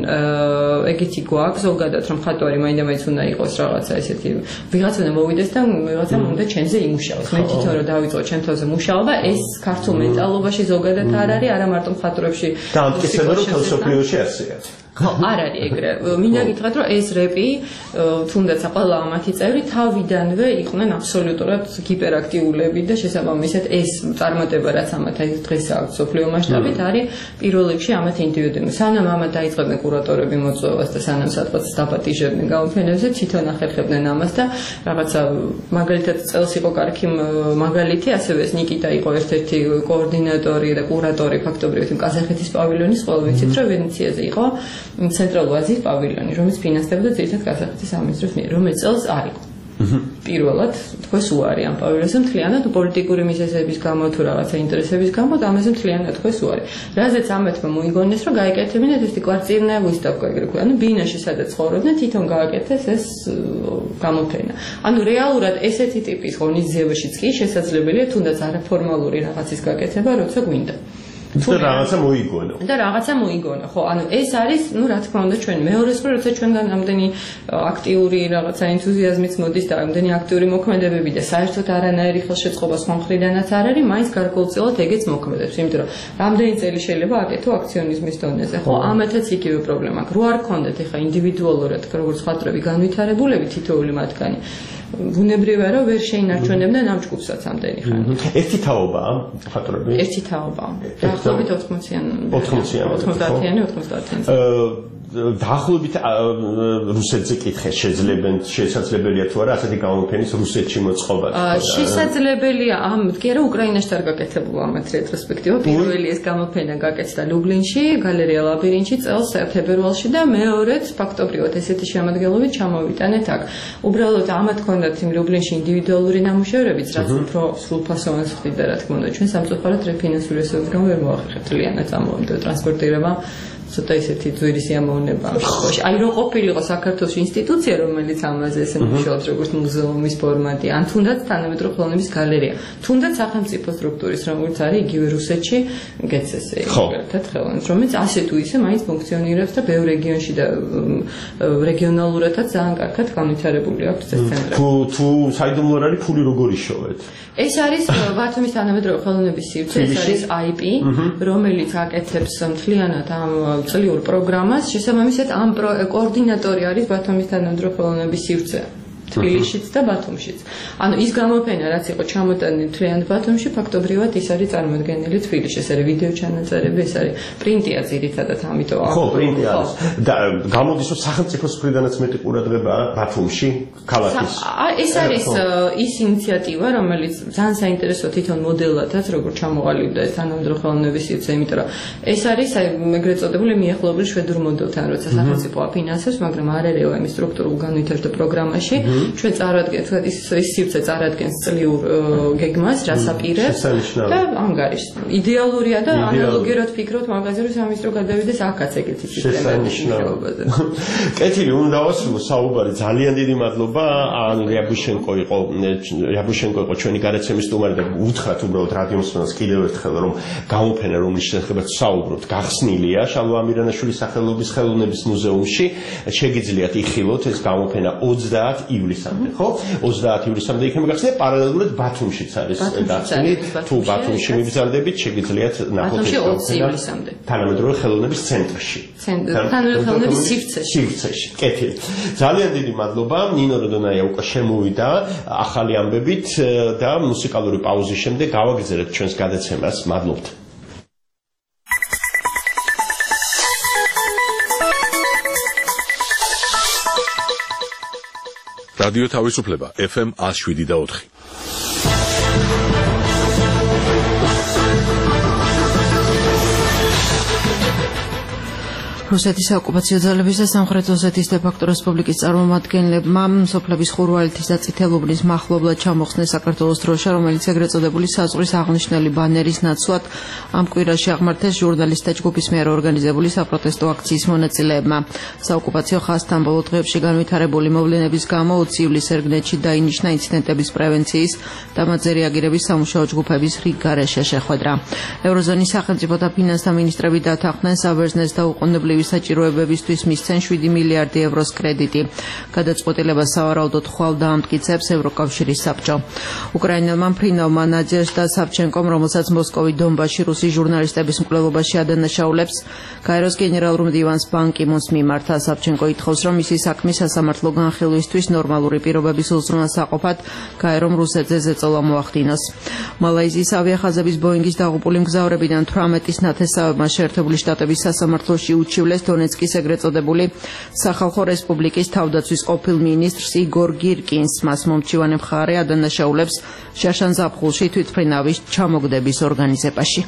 ეგეთი გვაქვს ზოგადად რომ ხატვარი მაინდა-მაინც უნდა იყოს რაღაცა ესეთი ვიღაცამ მოვიდეს და ვიღაცამ უნდა ჩემზე იმუშაოს მე თვითონ რომ დავიწყო ჩემ თავზე მუშაობა ეს ქართულ მენტალობაში ზოგადად არ არის არა მარტო ხატრებში და ამტკიცება რომ თელსოფლიოში ასეა ხო არ არის ეგრე მინდა გითხრათ რომ ეს რეპი თუნდაც ყველა ამათი წევრი თავიდანვე იყვნენ აბსოლუტურად ჰიპერაქტიულები და შესაბამისად ეს წარმატება რაც ამათ დღეს აქვს სოფლიო მასშტაბით არის პირველ რიგში ამათ ინდივიდები სანამ ამათ დაიწყებდნენ კურატორები მოწვევას და სანამ სადღაც დაპატიჟებდნენ გამოფენებზე თვითონ ახერხებდნენ ამას და რაღაცა მაგალითად წელს იყო კარგი მაგალითი ასევე ეს ნიკიტა იყო ერთ-ერთი კოორდინატორი და კურატორი ფაქტობრივად კაზახეთის პავილიონის ყველა ვიცით რომ ვენეციაზე იყო ცენტრალურ აზიის პავილიონი, რომელიც ფინანსდებოდა ძირითადად კაზახეთის სამინისტროს მიერ, რომელიც წელს არ იყო. პირველად თქვეს უარი ამ პავილიონზე მთლიანად პოლიტიკური მიზეზების გამო თუ რაღაცა ინტერესების გამო და ამაზე მთლიანად თქვეს უარი. რაზეც ამეთმა მოიგონეს, რომ გაეკეთებინათ ეს კვარტირნა ვისტავკა ეგრე ქვია. ანუ ბინაში სადაც ცხოვრობდნენ, თვითონ გააკეთეს ეს გამოფენა. ანუ რეალურად ესეთი ტიპის ღონისძიებაშიც კი შესაძლებელია თუნდაც არაფორმალური რაღაცის გაკეთება, როცა გვინდა. და რაღაცა მოიგონო. და რაღაცა მოიგონო. ხო, ანუ ეს არის, ну, რა თქმა უნდა, ჩვენ მეორე სფერო, როცა ჩვენგან ამდენი აქტიური რაღაცა ენთუზიაზმიც მოდის და ამდენი აქტიური მოქმედებები და საერთოდ არანაირი ხელშეწყობა სხვა მხრიდანაც არ არის, მაინც გარკვეულწილად ეგეც მოქმედებს, იმიტომ რომ რამდენი წელი შეიძლება აკეთო აქციონიზმის დონეზე. ხო, ამათაც იგივე პრობლემა აქვს. რო არ გქონდეთ ეხა ინდივიდუალურად, როგორც ხატრები განვითარებულები თითოეული მათგანი ბუნებრივია რომ ვერ შეინარჩუნებდნენ ამ ჯგუფსაც ამდენი ხანი. ერთი თაობაა ხატრები? ერთი თაობაა. დაახლოებით ოთხმოციან ოცდაათიანი ოცდაათიანი. დაახლოებით რუსეთზე კითხეს შეძლებენ შესაძლებელია თუ არა ასეთი გამოფენის რუსეთში მოწყობა? შესაძლებელია ამ კი არა უკრაინაში არ გაკეთებულა ამათ რეტროსპექტივა. პირველი ეს გამოფენა გაკეთდა ლუბლინში, გალერეა ლაბირინთში წელს თებერვალში და მეორეც ფაქტობრივად ესეთი შემადგენლობით ჩამოვიტანეთ აქ. უბრალოდ ამათ ჰქონდათ იმ ლუბლინში ინდივიდუალური ნამუშევრებიც, რაც უფრო სრულფასოვანს ხდიდა რა თქმა უნდა. ჩვენ სამწუხაროდ რეფინანსური ესებიდან ვერ მოახერხებთ ლიანად ამოვიდა ტრანსპორტირება. ცოტა ისეთი ძვირი სიამოვნება ამ შემთხვევაში. აი რომ ყოფილიყო საქართველოს ინსტიტუცია, რომელიც ამაზე ესე მუშაობს როგორც მუზეუმის ფორმატი, ან თუნდაც თანამედროვე ხელოვნების გალერეა, თუნდაც სახელმწიფო სტრუქტურის, როგორც არის იგივე რუსეთში, გეცესე, ერთად ხელოვნების, რომელიც ასე თუ ისე მაინც ფუნქციონირებს და ბევრ რეგიონში და რეგიონალურადაც ძალიან კარგად განვითარებული აქვს ეს ცენტრები. თუ თუ საიდუმლო არის ფული როგორ იშოვეთ? ეს არის ბათუმის თანამედროვე ხელოვნების სივრცე, ეს არის აი პი, რომელიც აკეთებს მთლიანად ამ წლიურ პროგრამას, შესაბამისად ამ კოორდინატორი არის ბათუმის თანამედროვე ხელოვნების სივრცე. თბილისშიც და ბათუმშიც. ანუ ის გამოფენა, რაც იყო ჩამოტანილი მთლიანად ბათუმში, ფაქტობრივად ის არის წარმოდგენილი თბილისში. ეს არის ვიდეო ჩანაწერები, ეს არის პრინტია ძირითადად, ამიტომ ხო, პრინტი არის. და გამოდის რომ სახელმწიფოს მხრიდანაც მეტი ყურადღება ბათუმში, ქალაქის. ეს არის ის ინიციატივა, რომელიც ძალიან საინტერესო თვითონ მოდელადაც, როგორ ჩამოყალიბდა ეს თანამედროვე ხელოვნების სივრცე, იმიტომ რომ ეს არის ეგრეთ წოდებული მიახლოებული შვედურ მოდელთან, როცა სახელმწიფო აფინანსებს, მაგრამ არ ერევა იმ სტრუქტურულ განვითარდა პროგრამაში. ჩვენ წარადგენთ, თქვა ის ის სივრცე წარადგენს წლიურ გეგმას, რას აპირებს და ანგარიშს. იდეალურია და ანალოგიურად ფიქრობთ მაღაზიაში რომ სამინისტრო გადავიდეს აქაც ეგეთი სისტემების მუშაობაზე. კეთილი, უნდა დავასრულო საუბარი. ძალიან დიდი მადლობა. ან რიაბუშენკო იყო, რიაბუშენკო იყო ჩვენი გადაცემის სტუმარი და უთხრათ უბრალოდ რადიომსმენელს კიდევ ერთხელ რომ გამოფენა რომლის შესახებაც საუბრობთ, გახსნილია შალვა ამირანაშვილის სახელობის ხელოვნების მუზეუმში. შეგიძლიათ იხილოთ ეს გამოფენა ოცდაათ ივლისამდე, ხო? ოცდაათ ივლისამდე იქნება გახსნილი, პარალელურად ბათუმშიც არის გახსნილი. თუ ბათუმში მიბრძანდებით, შეგიძლიათ ნახოთ ეს გამოფენა თანამედროვე ხელოვნების ცენტრში. თანამედროვე ხელოვნების სივრცეში. სივრცეში. კეთილი. ძალიან დიდი მადლობა. ნინო როდონაია უკვე შემოვიდა ახალი ამბებით და მუსიკალური პაუზის შემდეგ გავაგრძელებთ ჩვენს გადაცემას. მადლობთ. რადიო თავისუფლება ეფ ემ ნული შვიდი და ოთხი. რუსეთის საოკუპაციო ძალების და სამხრეთ ოსეთის დე-ფაქტო რესპუბლიკის წარმომადგენლებმა სოფლების ხურვალეთის და წითელუბნის მახლობლად ჩამოხსნეს საქართველოს დროშა, რომელიც ეგრეთ წოდებული საზღვრის აღნიშნული ბანერის ნაცვლად ამ კვირაში აღმართეს ჟურნალისტთა ჯგუფის მიერ ორგანიზებული საპროტესტო აქციის მონაწილეებმა. საოკუპაციო ხაზთან ბოლო დღეებში განვითარებული მოვლენების გამო ოცი ივლისს ერგნეთში დაინიშნა ინციდენტების პრევენციის და მათზე რეაგირების სამუშაო ჯგუფების რიგ გარეშე შეხვედრა. ევროზონის სახელმწიფოთა ფინანსთა მინისტრები დათანხმდნენ საბერძნეთს და უყოვნებლივ საჭიროებებისთვის მისცენ შვიდი მილიარდი ევროს კრედიტი. გადაწყვეტილებას სავარაუდოდ ხვალ დაამტკიცებს ევროკავშირის საბჭო. უკრაინელმა მფრინავმა ნადეჟდა სავჩენკომ, რომელსაც მოსკოვი დონბასში რუსი ჟურნალისტების მკვლელობაში ადანაშაულებს, გაეროს გენერალურ მდივანს ბან კი მუნს მიმართა. სავჩენკო ითხოვს, რომ მისი საქმის სასამართლო განხილვისთვის ნორმალური პირობების უზრუნველსაყოფად გაერომ რუსეთზე ზეწოლა მოახდინოს. მალაიზიის ავიახაზების ბოინგის დაღუპული მგზავრებიდან თვრამეტის ნათესავებმა შეერთებული შტატების სასამართლოში უჩივლეს დონეცკის ეგრეთ წოდებული სახალხო რესპუბლიკის თავდაცვის ყოფილ მინისტრს იგორ გირკინს. მას მომჩივანე მხარე ადანაშაულებს შაშან ზაფხულში თვითმფრინავის ჩამოგდების ორგანიზებაში.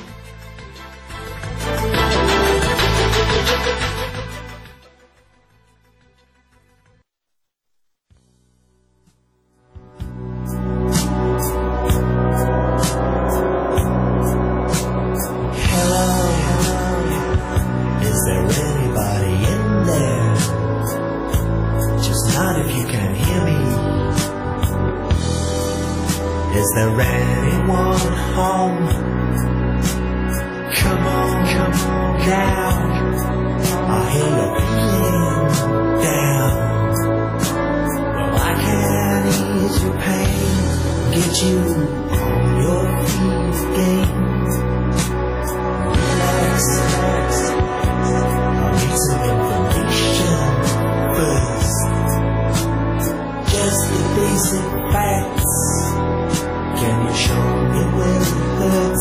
Can you show me where the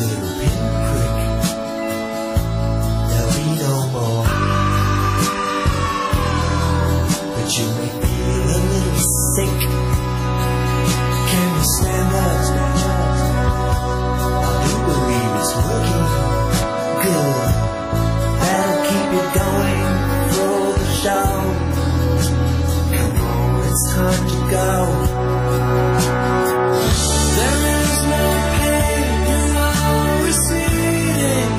little pinprick. There'll be no more. But you make me feel a little sick. Can you stand up? I do believe it's working good. That'll keep you going through the show. Come on, it's time to go. There is no pain, you are receding.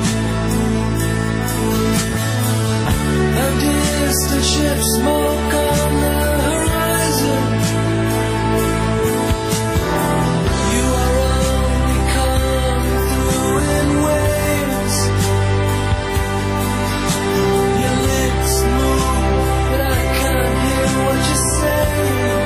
A distant ship, smoke on the horizon. You are only coming through in waves. Your lips move, but I can't hear what you're saying.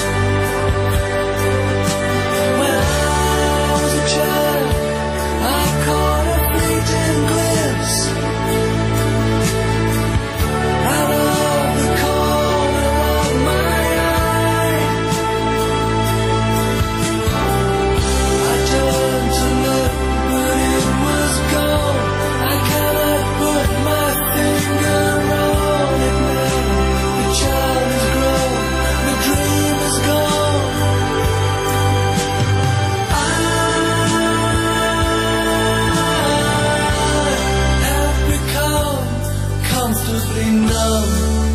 When I was a child, I caught a fleeting glimpse out of the corner of my eye. I turned to look, but it was gone. I cannot put my finger on it now. The child is grown, the dream is gone. I have become comfortably numb.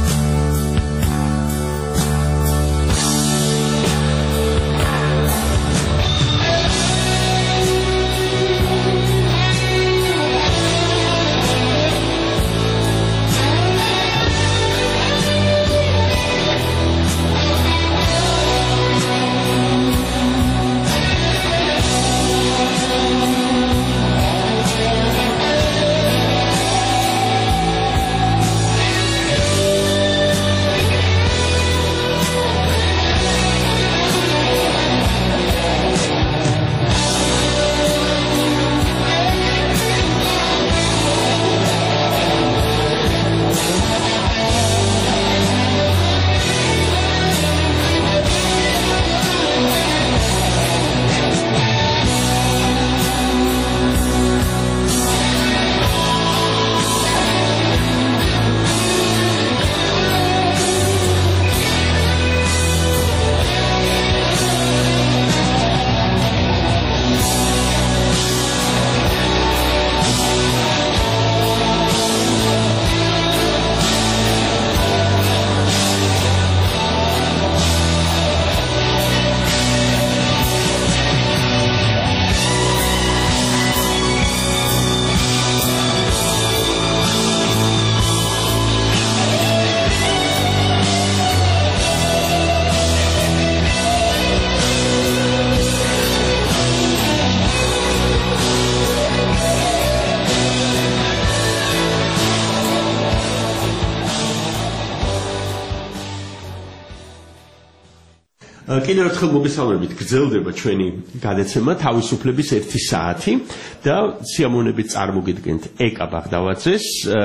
კიდევ ერთხელ მოგესალმებით, გრძელდება ჩვენი გადაცემა თავისუფლების ერთი საათი და სიამოვნებით წარმოგიდგენთ ეკა ბაღდავაძეს.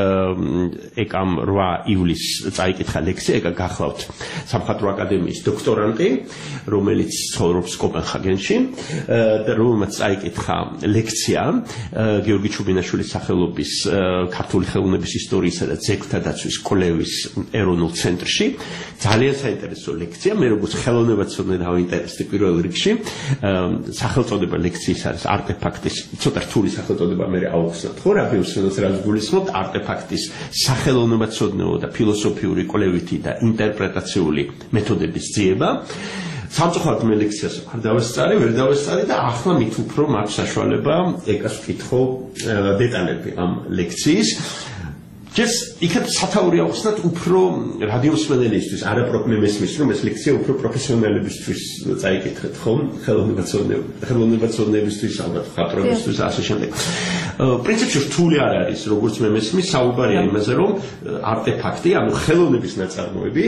ეკამ რვა ივლისს წაიკითხა ლექსია, ეკა გახლავთ სამხატვრო აკადემიის დოქტორანტი, რომელიც ცხოვრობს კოპენჰაგენში და რომელმაც წაიკითხა ლექცია გიორგი ჩუბინაშვილის სახელობის ქართული ხელოვნების ისტორიისა და ძეგლთა დაცვის კვლევის ეროვნულ ცენტრში. ძალიან საინტერესო ლექცია, მე როგორც ხელოვნებაცოდნე დავინტერესდი პირველ რიგში. სახელწოდება ლექციის არის არტეფაქტის, ცოტა რთული სახელწოდება მე აუხსნათ ხო, რა ბევრს რაც გულისხმობთ, არტეფაქტის სახელოვნებაცოდნეო და ფილოსოფიური კვლევითი და ინტერპრეტაციული მეთოდების ძიება. სამწუხაროდ მე ლექციას არ დავესწარი, ვერ დავესწარი და ახლა მით უფრო მაქვს საშუალება ეკას ვკითხო დეტალები ამ ლექციის. ჯერს იქეთ სათაური ავხსნათ უფრო რადიოსმენელისთვის, არა პროფ მესმის, რომ ეს ლექცია უფრო პროფესიონალებისთვის წაიკითხეთ, ხო? ხელოვნებაცოდნეებისთვის, ალბათ მხატვრებისთვის და ასე შემდეგ. პრინციპში რთული არ არის, როგორც მე მესმის, საუბარია იმაზე, რომ არტეფაქტი, ანუ ხელოვნების ნაწარმოები,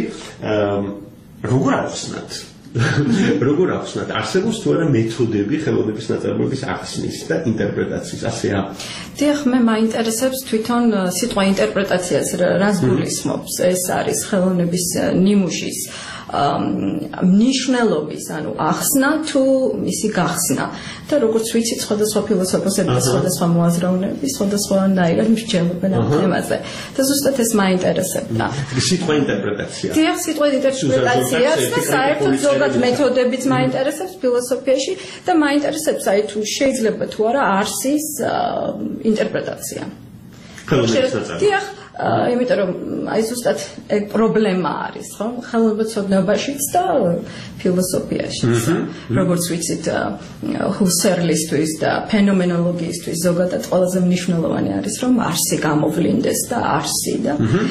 როგორ ავხსნათ? როგორ ახსნათ არსებობს თუ არა მეთოდები ხელოვნების ნაწარმოების ახსნის და ინტერპრეტაციის ასეა? დიახ, მე მაინტერესებს თვითონ სიტყვა ინტერპრეტაციას რას გულისხმობს. ეს არის ხელოვნების ნიმუშის მნიშვნელობის, ანუ ახსნა თუ მისი გახსნა. და როგორც ვიცით, სხვადასხვა ფილოსოფოსები, სხვადასხვა მოაზროვნეები, სხვადასხვანაირად მსჯელობენ ამ თემაზე. და ზუსტად ეს მაინტერესებდა. სიტყვა ინტერპრეტაცია. დიახ, სიტყვა ინტერპრეტაციაც და საერთოდ ზოგად მეთოდებიც მაინტერესებს ფილოსოფიაში და მაინტერესებს აი თუ შეიძლება თუ არა არსის ინტერპრეტაცია. დიახ, იმიტომ რომ აი ზუსტად ეგ პრობლემა არის, ხო? ხელოვნებაცოდნეობაშიც და ფილოსოფიაშიც. როგორც ვიცით, ჰუსერლისთვის და ფენომენოლოგიისთვის ზოგადად ყველაზე მნიშვნელოვანი არის, რომ არსი გამოვლინდეს და არსი და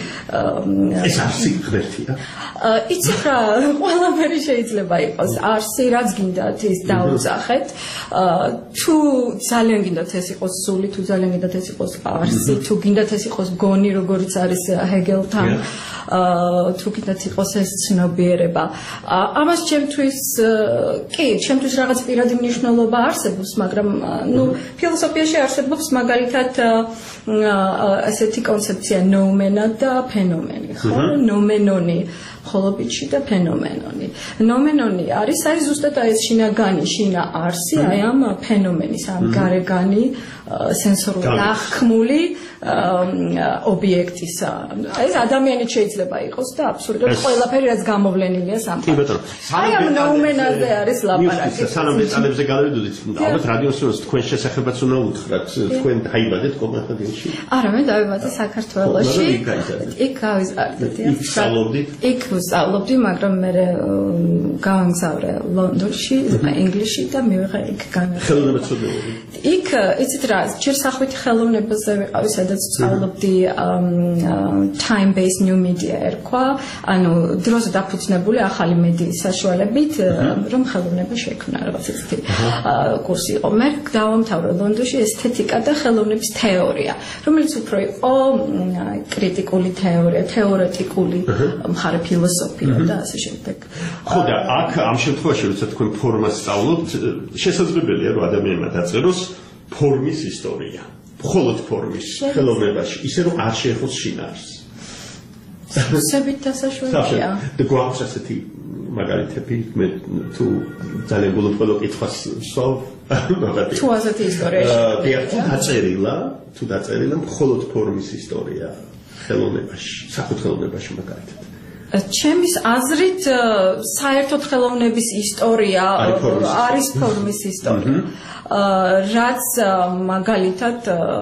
ეს არსი ღმერთია. იცით რა, ყველაფერი შეიძლება იყოს. არსი რაც გინდათ ის დაუძახეთ. თუ ძალიან გინდათ ეს იყოს სული, თუ ძალიან გინდათ ეს იყოს არსი, თუ გინდათ ეს იყოს გონი, როგორც არის ჰეგელთან, თუ გინდათ იყოს ეს ცნობიერება. ამას ჩემთვის კი, ჩემთვის რაღაც პირადი მნიშვნელობა არსებობს, მაგრამ ნუ ფილოსოფიაში არსებობს მაგალითად ასეთი კონცეფცია ნოუმენა და ფენომენი, ხო? ნომენონი ხოლობიჩი და ფენომენონი. ნომენონი არის არის ზუსტად ეს შინაგანი, შინა არსი, აი ამ ფენომენის, ამ გარეგანი სენსორული აღქმული ობიექტის. ეს ადამიანი შეიძლება იყოს და აბსოლუტურად ყველაფერი რაც გამოვლენილია სამყაროში. აი ამ ნოუმენაზე არის ლაპარაკი. სანამ დეტალებზე გავიდოდით, ალბათ რადიოსურს თქვენ შესახებაც უნდა უთხრათ, თქვენ დაიბადეთ კომპანიაში? არა, მე დავიბადე საქართველოში. იქ გავიზარდეთ. იქ სწავლობდით? იქ ვსწავლობდი, მაგრამ მე გავამგზავრე ლონდონში, ინგლისში და მივიღე იქ განათლება. ხელოვნებაცოდნეობა. იქ იცით რა, ჯერ სახვითი ხელოვნებაზე ვიყავი, სადაც ვსწავლობდი time based new media ერქვა, ანუ დროზე დაფუძნებული ახალი მედიის საშუალებით, რომ ხელოვნება შექმნა რაღაც ისეთი კურსი იყო. მე დავამთავრე ლონდონში ესთეტიკა და ხელოვნების თეორია, რომელიც უფრო იყო კრიტიკული თეორია, თეორეტიკული მხარე ფილოსოფია და ასე შემდეგ. ხო და აქ ამ შემთხვევაში, როცა თქვენ ფორმას სწავლობთ, შესაძლებელია რომ ადამიანმა დაწეროს ფორმის ისტორია. მხოლოდ ფორმის ხელოვნებაში, ისე რომ არ შეეხოს შინაარსს. სებით დასაშველია. და გვაქვს ასეთი მაგალითები, მე თუ ძალიან გულუბრყელო კითხვას ვსვავ, მაგათი. თუ ასეთი ისტორიაში. დიახ, თუ დაწერილა, თუ დაწერილა მხოლოდ ფორმის ისტორია ხელოვნებაში, საკუთრებაში მაგალითად. ჩემის აზრით საერთოდ ხელოვნების ისტორია არის ფორმის ისტორია. რაც მაგალითად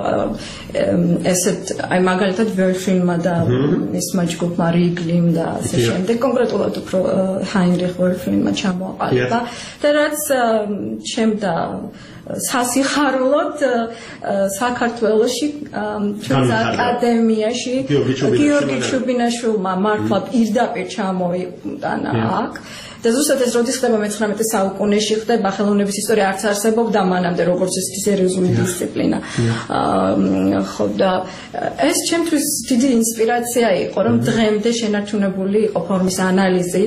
ესეთ აი მაგალითად ვერფინმა და მისმა ჯგუფმა რიგლიმ და ასე შემდეგ კონკრეტულად უფრო ჰაინრიხ ვერფინმა ჩამოაყალიბა და რაც ჩემდა სასიხარულოდ საქართველოში ჩვენს აკადემიაში გიორგი ჩუბინაშვილმა მართლა პირდაპირ ჩამოიტანა აქ და ზუსტად ეს როდის ხდება მეცხრამეტე საუკუნეში ხდება ხელოვნების ისტორია არც არსებობდა მანამდე როგორც ეს სერიოზული დისციპლინა. ხო და ეს ჩემთვის დიდი ინსპირაცია იყო რომ დღემდე შენარჩუნებული იყო ფორმის ანალიზი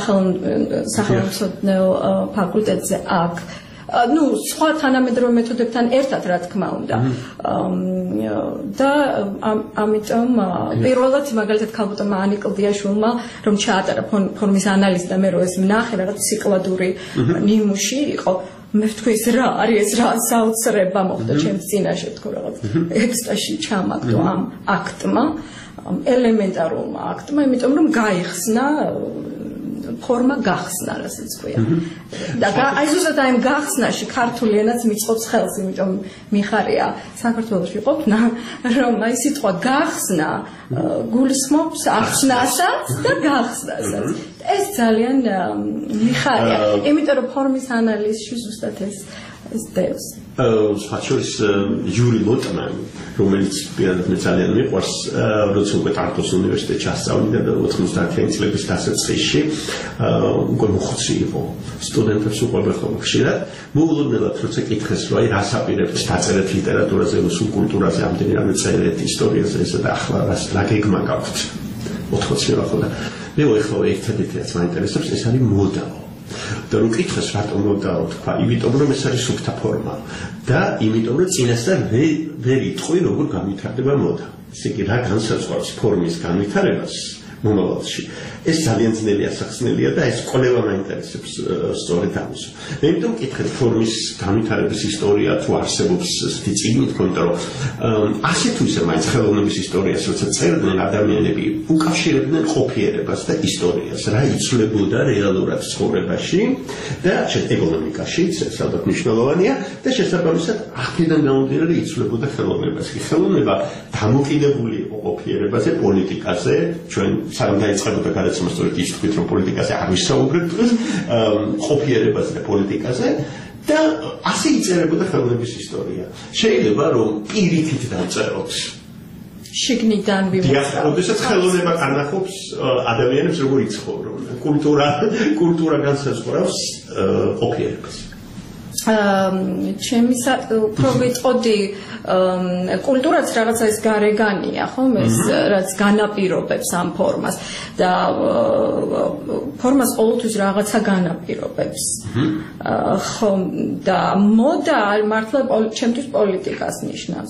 სახელმწიფო ფაკულტეტზე აქ. ну სხვა თანამედროვე მეთოდებთან ერთად რა თქმა უნდა და ამიტომ პირველად მაგალითად ქალბატონმა ანი კლდიაშვილმა რომ ჩაატარა ფორმის ანალიზი და მე რო ეს ვნახე რაღაც ციკლადური ნიმუში იყო მე ვთქვი ეს რა არის ეს რა საოცრება მოხდა ჩემს წინაშე თქო რაღაც ექსტაში ჩამაგდო ამ აქტმა ელემენტარულმა აქტმა იმიტომ რომ გაიხსნა ფორმა გახსნა, რასაც ქვია. და აი ზუსტად აი ამ გახსნაში ქართული ენაც მიწყობს ხელს, იმიტომ მიხარია საქართველოში ყოფნა, რომ აი სიტყვა გახსნა გულისხმობს ახსნასაც და გახსნასაც. ეს ძალიან მიხარია, იმიტომ რომ ფორმის ანალიზში ზუსტად ეს ეს დევს. სხვაშორის ჟური ლოტმანი, რომელიც პირადად მე ძალიან მიყვარს, როცა უკვე ტარტუს უნივერსიტეტში ასწავლიდა და ოთხმოცდაათიანი წლების დასაწყისში, უკვე მოხუცი იყო. სტუდენტებს უყვება ხოლმე ხშირად, მოულოდნელად როცა კითხეს, რომ აი რას აპირებს დაწერეთ ლიტერატურაზე, რუსულ კულტურაზე, ამდენი რამე წერეთ ისტორიაზე, ესა და ახლა რა გეგმა გაქვთ? ოთხმოცი ვახო და მე ვეხლა ერთადერთი რაც მაინტერესებს, ეს არის მოდა. და რო კითხეს რატომ მოდაო თქვა, იმიტომ რომ ეს არის სუფთა ფორმა და იმიტომ რომ წინასწარ ვერ იტყვი როგორ განვითარდება მოდა. ესე იგი რა განსაზღვრავს ფორმის განვითარებას, მომავალში. ეს ძალიან ძნელი ასახსნელია და ეს ყველა მაინტერესებს სწორედ ამის. მე იმიტომ ვკითხეთ ფორმის განვითარების ისტორია თუ არსებობს ესეთი წიგნი თქო, იმიტომ რომ ასე თუ ისე მაინც ხელოვნების ისტორიას როცა წერდნენ ადამიანები უკავშირებდნენ ყოფიერებას და ისტორიას, რა იცვლებოდა რეალურად ცხოვრებაში და ეკონომიკაშიც, ეს ალბათ მნიშვნელოვანია და შესაბამისად აქედან გამომდინარე იცვლებოდა ხელოვნებას. ხელოვნება დამოკიდებული იყო ყოფიერებაზე, პოლიტიკაზე, ჩვენ სანამ დაიწყებოდა გადაცემა სწორედ ის თქვით რომ პოლიტიკაზე არ ვისაუბრებთ დღეს, ყოფიერებაზე და პოლიტიკაზე და ასე იწერებოდა ხელოვნების ისტორია. შეიძლება რომ პირიქით დაწეროთ შიგნიდან ვიმოწმოთ. როდესაც ხელოვნება განახობს ადამიანებს როგორ იცხოვრობენ. კულტურა კულტურა განსაზღვრავს ყოფიერებას. ჩემი უფრო ვიტყოდი კულტურაც რაღაცა ის გარეგანია, ხომ, ეს რაც განაპირობებს ამ ფორმას და ფორმას ყოველთვის რაღაცა განაპირობებს. ხომ და მოდა მართლა ჩემთვის პოლიტიკას ნიშნავს.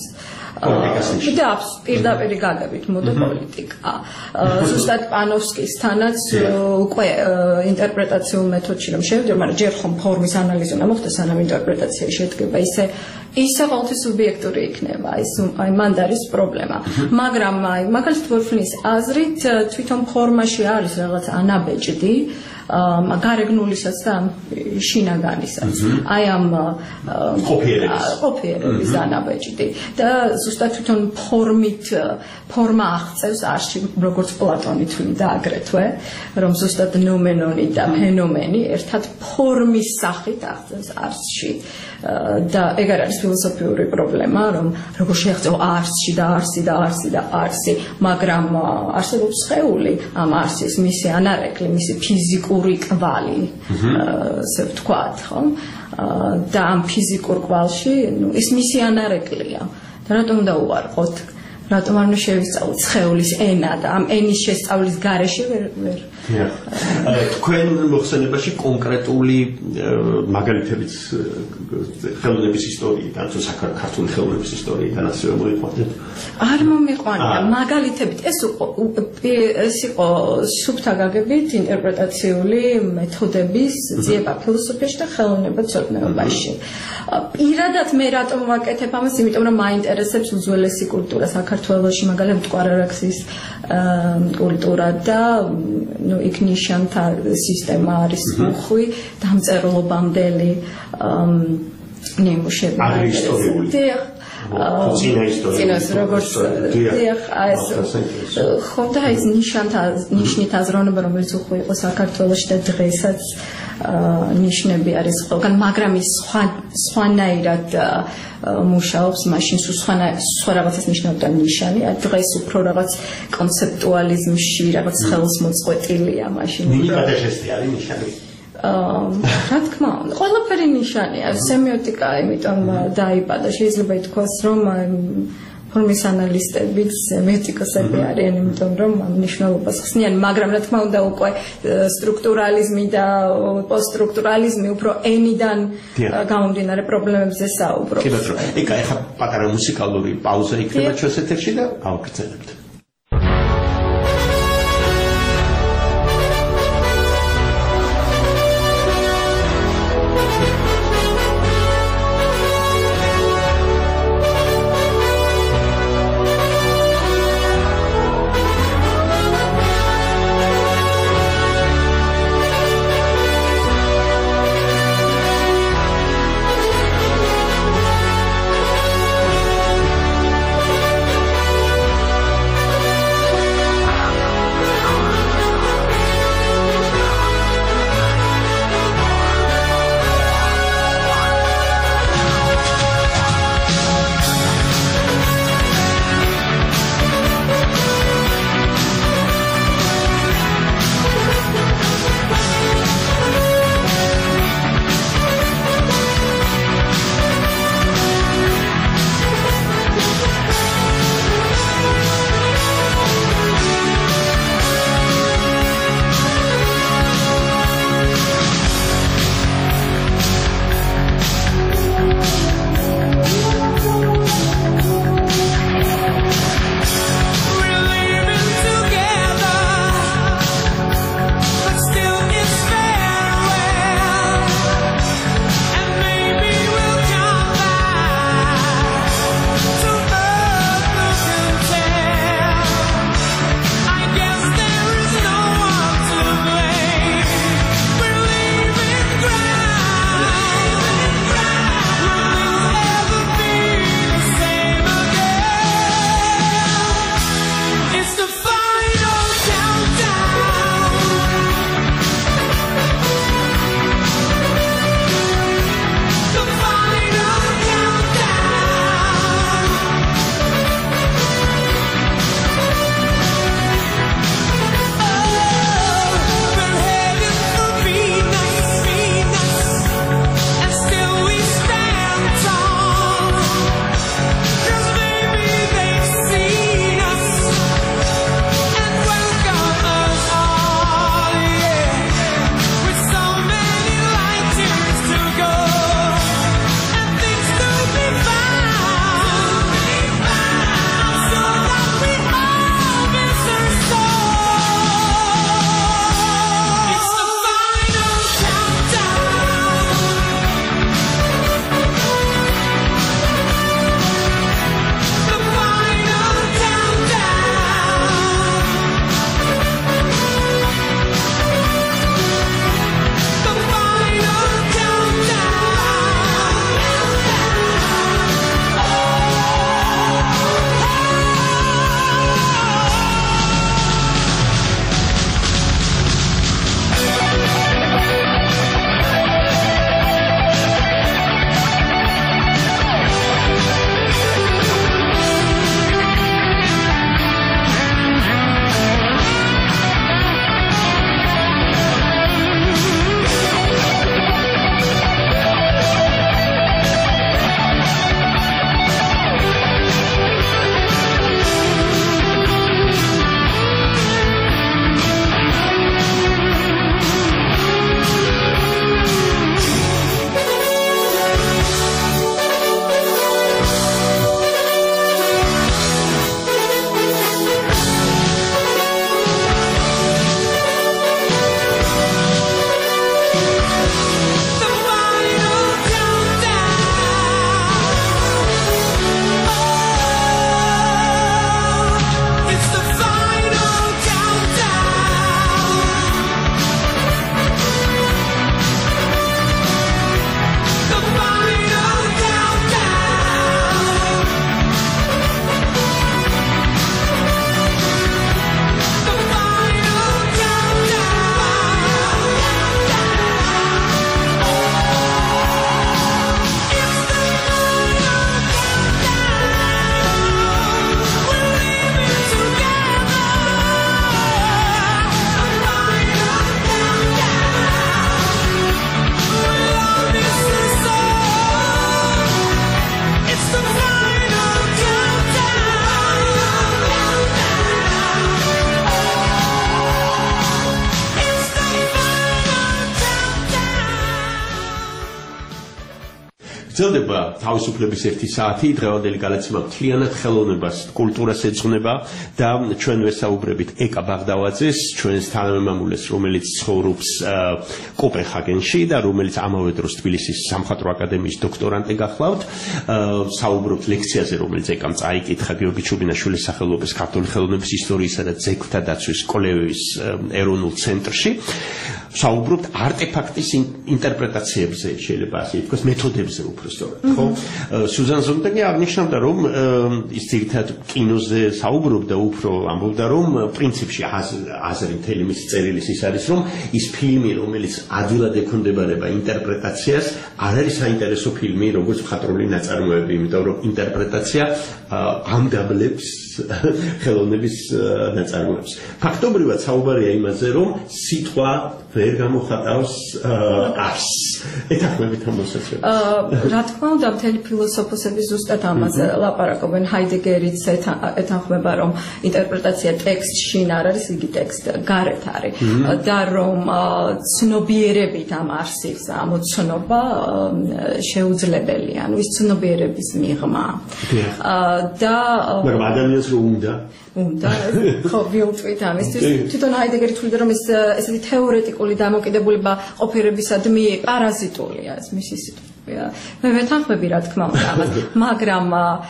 და პირდაპირ გაგებით მოდა პოლიტიკა. ზუსტად პანოვსკისთანაც უკვე ინტერპრეტაციულ მეთოდში რომ შევდიო, მაგრამ ჯერ ხომ ფორმის ანალიზი უნდა მოხდეს, სანამ ინტერპრეტაცია შედგება, ისე ისე ყოველთვის სუბიექტური იქნება, ის აი მანდ არის პრობლემა. მაგრამ აი მაგალითად ვორფლის აზრით თვითონ ფორმაში არის რაღაც ანაბეჭდი, გარეგნულისაც და შინაგანისაც. აი ამ ყოფიერების ანაბეჭდი და ზუსტად თვითონ ფორმით ფორმა აღწევს არსში, როგორც პლატონი თვლიდა აგრეთვე, რომ ზუსტად ნომენონი და ფენომენი ერთად ფორმის სახით აღწევს არსში. და ეგ არის ფილოსოფიური პრობლემა, რომ როგორ შეღწევ არსში და არსი და არსი და არსი, მაგრამ არსებობს სხეული ამ არსის, მისი ანარეკლი, მისი ფიზიკური კვალი, ასე ვთქვათ, ხო? და ამ ფიზიკურ კვალში, ნუ ის მისი ანარეკლია. და რატომ უნდა უარყოთ? რატომ არ უნდა შევისწავლოთ სხეულის ენა და ამ ენის შესწავლის გარეშე ვერ ვერ თქვენ მოხსენებაში კონკრეტული მაგალითებიც ხელოვნების ისტორიიდან თუ საქართველოს ხელოვნების ისტორიიდან ასე მოიყვანეთ? არ მომიყვანია მაგალითებით, ეს ეს იყო სუფთა გაგებით ინტერპრეტაციული მეთოდების ძიება ფილოსოფიაში და ხელოვნებაცოდნეობაში. პირადად მე რატომ ვაკეთებ ამას, იმიტომ რომ მაინტერესებს უძველესი კულტურა საქართველოში, მაგალითად მტკვარ-არაქსის კულტურა და ნუ იქ ნიშანთა სისტემა არის უხვი, დამწერლობამდელი ნიმუშები. არის ისტორიული. წინა ისტორია. როგორც დიახ, ეს ხომ და ეს ნიშანთა ნიშნით აზროვნება, რომელიც უხვი იყო საქართველოში და დღესაც ნიშნები არის ყველგან, მაგრამ ის სხვა სხვანაირად მუშაობს, მაშინ სხვა სხვა რაღაცას ნიშნავდა ნიშანი, დღეს უფრო რაღაც კონცეპტუალიზმში, რაღაც ხელს მოწყვეტილია მაშინ. მინიმალისტი არის ნიშანი. რა თქმა უნდა, ყველაფერი ნიშანია, სემიოტიკა, იმიტომ დაიბადა, შეიძლება ითქვას, რომ ფორმის ანალისტებიც სემიოტიკოსები არიან, იმიტომ რომ ამ მნიშვნელობას ხსნიან, მაგრამ რა თქმა უნდა უკვე სტრუქტურალიზმი და პოსტსტრუქტურალიზმი უფრო ენიდან გამომდინარე პრობლემებზე საუბრობს. კი ბატონო, ეკა ეხა პატარა მუსიკალური პაუზა იქნება ჩვენს ეთერში და გავაგრძელებთ. გრძელდება თავისუფლების ერთი საათი, დღევანდელი განაცემა მთლიანად ხელოვნებას, კულტურას ეძღვნება და ჩვენ ვესაუბრებით ეკა ბაღდავაძეს, ჩვენს თანამემამულეს, რომელიც ცხოვრობს კოპენჰაგენში და რომელიც ამავე დროს თბილისის სამხატვრო აკადემიის დოქტორანტი გახლავთ. საუბრობთ ლექციაზე, რომელიც ეკამ წაიკითხა გიორგი ჩუბინაშვილის სახელობის ქართული ხელოვნების ისტორიისა და ძეგლთა დაცვის კოლეჯის ეროვნულ ცენტრში. საუბრობთ არტეფაქტის ინტერპრეტაციებზე, შეიძლება ასე ითქვას, მეთოდებზე უბრალოდ, ხო? სუზან ზონტაგი აღნიშნავდა, რომ ის ძირითადად კინოზე საუბრობდა, უფრო ამბობდა, რომ პრინციპში აზრი მთელი მისი წერილის ის არის, რომ ის ფილმი, რომელიც ადვილად ექვემდებარება ინტერპრეტაციას, არ არის საინტერესო ფილმი, როგორც მხატვრული ნაწარმოები, იმიტომ რომ ინტერპრეტაცია ამდაბლებს ხელოვნების ნაწარმოებს. ფაქტობრივად საუბარია იმაზე, რომ სიტყვა ვერ გამოხატავს არს. ეთანხმებით ამ მოსაზრებას? რა თქმა უნდა, მთელი ფილოსოფოსები ზუსტად ამაზე ლაპარაკობენ. ჰაიდეგერიც ეთანხმება, რომ ინტერპრეტაცია ტექსტში არ არის, იგი ტექსტ გარეთ არის და რომ ცნობიერებით ამ არსის ამოცნობა შეუძლებელია, ანუ ის ცნობიერების მიღმა. და მაგრამ ადამიანს რო უნდა უნდა ხო ვიუწვით ამისთვის თვითონ ჰაიდეგერი თვლიდა რომ ეს ესეთი თეორეტიკული დამოკიდებულება ყოფიერებისადმი პარაზიტულია ეს მისი სიტყვია მე ვეთანხმები რა თქმა უნდა ამას მაგრამ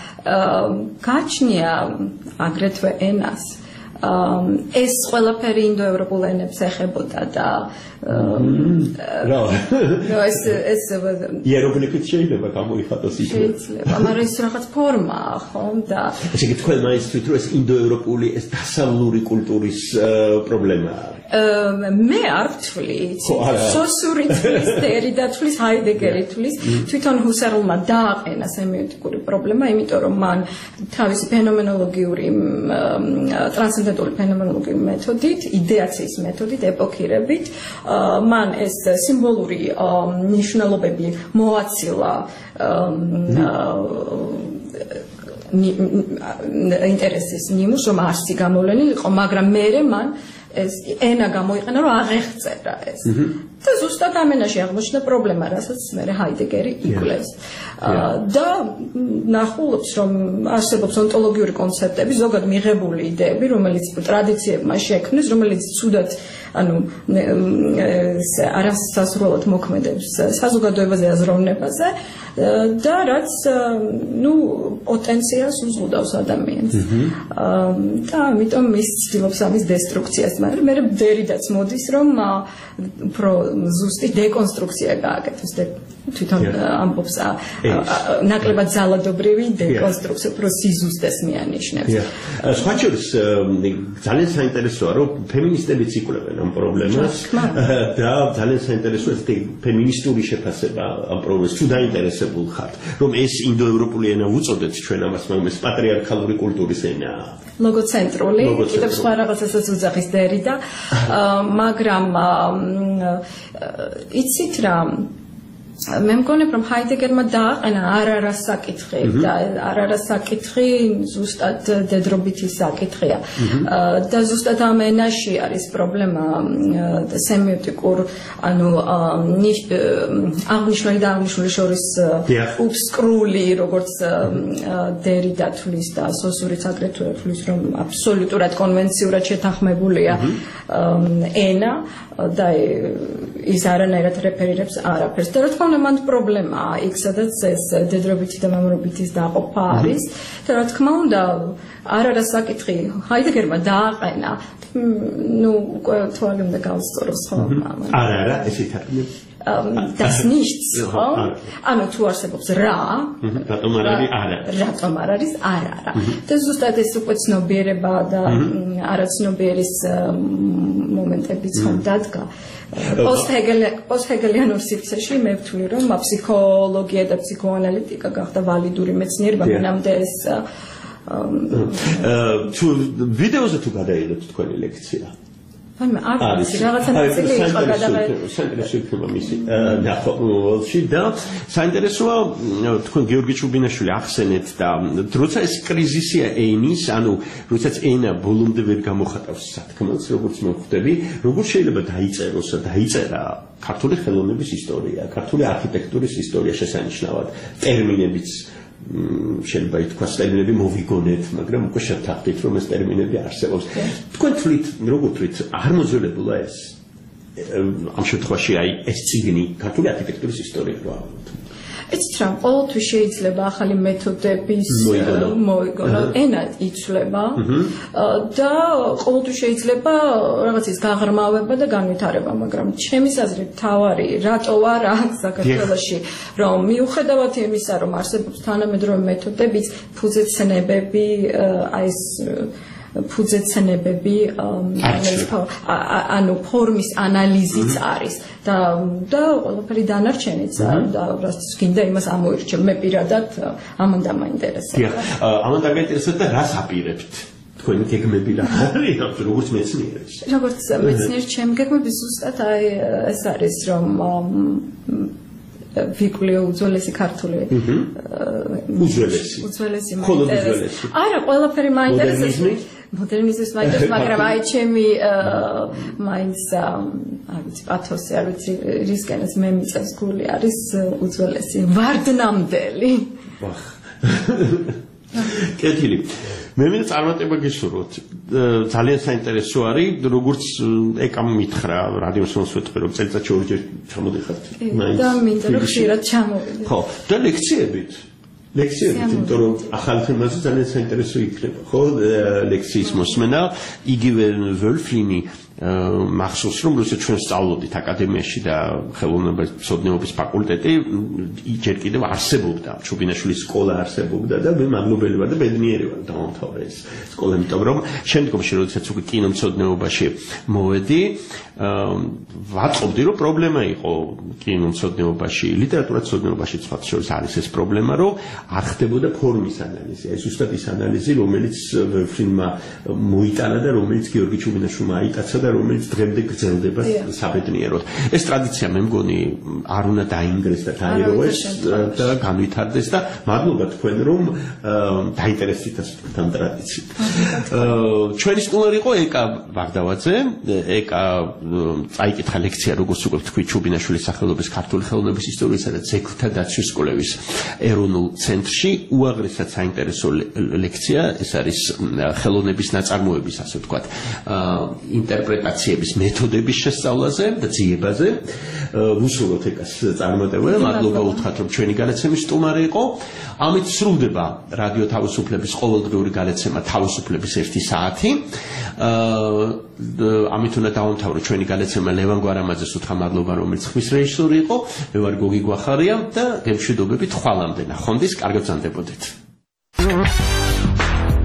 გაჩნია აგრეთვე ენას ეს ყველაფერი ინდოევროპულ ენებს ეხებოდა და რა ეს ეს იეროგლიფით შეიძლება გამოიხატოს ის შეიძლება მაგრამ ის რაღაც ფორმაა ხო და ესე იგი თქვენ მაინც თვით რომ ეს ინდოევროპული ეს დასავლური კულტურის პრობლემაა მე არ ვთვლი სოსური თვლის დერიდა თვლის ჰაიდეგერი თვლის თვითონ ჰუსერლმა დააყენა სემიოტიკური პრობლემა იმიტომ რომ მან თავისი ფენომენოლოგიური ტრანსცენდენტული ფენომენოლოგიური მეთოდით იდეაციის მეთოდით ეპოქირებით მან ეს სიმბოლური ნიშნულობები მოაცილა ინტერესის ნიმუშს რომ არსი გამოვლენილი იყო მაგრამ მერე მან ეს ენა გამოიყენა რომ აღեղწერა ეს და ზუსტად ამ ენაში აღმოჩნდა პრობლემა რასაც მე ჰაიდეგერი იკვლევს და ნახულობს რომ არსებობს ონტოლოგიური კონცეპტები ზოგადად მიღებული იდეები რომელიც ტრადიციებმა შექმნეს რომელიც ცუდად ანუ არასასრულოდ მოქმედებს საზოგადოებაზე აზროვნებაზე და რაც ნუ პოტენციალს უზღუდავს ადამიანს და ამიტომ ის ცდილობს ამის დესტრუქციას მაგრამ მე დერიდაც მოდის რომ უფრო ზუსტი დეკონსტრუქცია გააკეთოს თვითონ ამბობს ნაკლებად ძალადობრივი დეკონსტრუქცია უფრო სიზუსტეს მიანიშნებს სხვა შორის ძალიან საინტერესოა რომ ფემინისტებიც იკვლევენ ამ პრობლემას და ძალიან საინტერესოა ეს ფემინისტური შეფასება ამ პრობლემას თუ დაინტერესებულ ხართ რომ ეს ინდოევროპული ენა უწოდეთ ჩვენ ამას მაგრამ ეს პატრიარქალური კულტურის ენაა ლოგოცენტრული კიდევ სხვა რაღაცასაც უძახის დერიდა მაგრამ იცით რა მე მგონებ რომ ჰაიდეგერმა დააყენა არ არა საკითხი და არ არა საკითხი ზუსტად დედრობითი საკითხია და ზუსტად ამ ენაში არის პრობლემა სემიოტიკურ ანუ აღნიშნული და აღნიშნული შორის უბსკრული როგორც დერიდა თვლის და სოსურიც აგრეთვე თვლის რომ აბსოლუტურად კონვენციურად შეთანხმებულია ენა და ის არანაირად რეფერირებს არაფერს და რა თქმა უნდა მან პრობლემაა იქ სადაც ეს დედრობითი და მამრობითის დაყოფა არის და რა თქმა უნდა არ არა საკითხი ჰაიდეგერმა დააყენა ნუ უკვე თვალი უნდა გავსწოროს ხო არა არა ესეთ არის das nichts ხო ანუ თუ არსებობს რა რატომ არ არის არა რატომ არ არის არა არა და ზუსტად ეს უკვე ცნობიერება და არაცნობიერის მომენტებიც ხომ დადგა პოსტჰეგელიანურ სივრცეში მე ვთვლი რომ ფსიქოლოგია და ფსიქოანალიტიკა გახდა ვალიდური მეცნიერება მანამდე ეს თუ ვიდეოზე თუ გადაიდოთ თქვენი ლექცია ვაიმე არ ვიცი რაღაცა ნაწილი იყო გადაღებული საინტერესო იქნება მისი ნახოვლში და საინტერესოა თქვენ გიორგი ჩუბინაშვილი ახსენეთ და როცა ეს კრიზისია ენის ანუ როდესაც ენა ბოლომდე ვერ გამოხატავს სათქმელს როგორც მე ვხვდები როგორ შეიძლება დაიწეროს და დაიწერა ქართული ხელოვნების ისტორია ქართული არქიტექტურის ისტორია შესანიშნავად ტერმინებიც შეიძლება ითქვას ტერმინები მოვიგონეთ, მაგრამ უკვე შევთანხმდით, რომ ეს ტერმინები არსებობს. თქვენ თვლით, როგორ თვლით, არ მოძველებულა ეს ამ შემთხვევაში აი ეს წიგნი ქართული არქიტექტურის ისტორია რა. ეცით რა, ყოველთვის შეიძლება ახალი მეთოდების მოიგონა, ენა იცვლება და ყოველთვის შეიძლება რაღაცის გაღრმავება და განვითარება, მაგრამ ჩემის აზრით თავარი რატო არ აქვს საქართველოში, რომ მიუხედავად იმისა, რომ არსებობს თანამედროვე მეთოდებიც, ფუძეცნებები, აი ეს ფუძეცნებები ანუ ფორმის ანალიზიც არის და და ყველაფერი დანარჩენიც და რაც გინდა იმას ამოირჩევ მე პირადად ამან დამაინტერესებდა. ამან დამაინტერესებდა და რას აპირებთ? თქვენი გეგმები რა არის როგორც მეცნიერის? როგორც მეცნიერის ჩემი გეგმები ზუსტად აი ეს არის რომ ვიკვლიო უძველესი ქართული უძველესი უძველესი უძველესი არა ყველაფერი მაინტერესებს მოდერნიზმის მაინტერესებს მაგრამ აი ჩემი მაინც არ ვიცი პათოსი არ ვიცი რისკენს მე მიწევს გული არის უძველესი ვარდნამდელი ვახ კეთილი მე მინდა წარმატება გისურვოთ ძალიან საინტერესო არის როგორც ეკამ მითხრა რადიოს მოსვეთყვი რომ წელიწადში ორჯერ ჩამოდიხართ და მინდა რომ ხშირად ჩამოვიდე ხო და ლექციებით ლექციებით იმიტომ რომ ახალ თემაზე ძალიან საინტერესო იქნება ხო ლექციის მოსმენა იგივე ვოლფლინი მახსოვს რომ როცა ჩვენ სწავლობდით აკადემიაში და ხელოვნებების ფაკულტეტი ჯერ კიდევ არსებობდა ჩუბინაშვილის სკოლა არსებობდა და მე მადლობელი ვარ და ბედნიერი ვარ დავამთავრე ეს სკოლა იმიტომ რომ შემდგომში როდესაც უკვე კინომცოდნეობაში მოვედი ვაწყობდი რომ პრობლემა იყო კინომცოდნეობაში ლიტერატურაცოდნეობაში სხვა შორის არის ეს პრობლემა რომ არ ხდებოდა ფორმის ანალიზი ეს ზუსტად ის ანალიზი რომელიც ვოლფლინმა მოიტანა და რომელიც გიორგი ჩუბინაშვილმა აიტაცა და რომელიც დღემდე გრძელდება საბედნიეროდ. ეს ტრადიცია მე მგონი არ უნდა დაინგრეს და დაიროვეს და განვითარდეს და მადლობა თქვენ რომ დაინტერესდით ამ ტრადიციით. ჩვენი სტუმარი იყო ეკა ვარდავაძე, ეკა წაიკითხა ლექცია როგორც უკვე თქვი ჩუბინაშვილის სახელობის ქართული ხელოვნების ისტორიისა და ძეგლთა დაცვის სკოლების ეროვნულ ცენტრში უაღრესად საინტერესო ლექცია ეს არის ხელოვნების ნაწარმოების ასე ვთქვათ ინტერპრეტაციების მეთოდების შესწავლაზე და ძიებაზე ვუსურვოთ ეკას წარმატება მადლობა უთხრათ რომ ჩვენი განაცემის სტუმარი იყო ამით სრულდება რადიო თავისუფლების ყოველდღიური განაცემა თავისუფლების ერთი საათი ამით უნდა დავამთავროთ ჩვენი განაცემა ლევან გვარამაძეს უთხრა მადლობა რომელიც ხმის რეჟისორი იყო მე ვარ გოგი გვახარია და გემშვიდობებით ხვალამდე ნახვამდის კარგად ბრძანდებოდეთ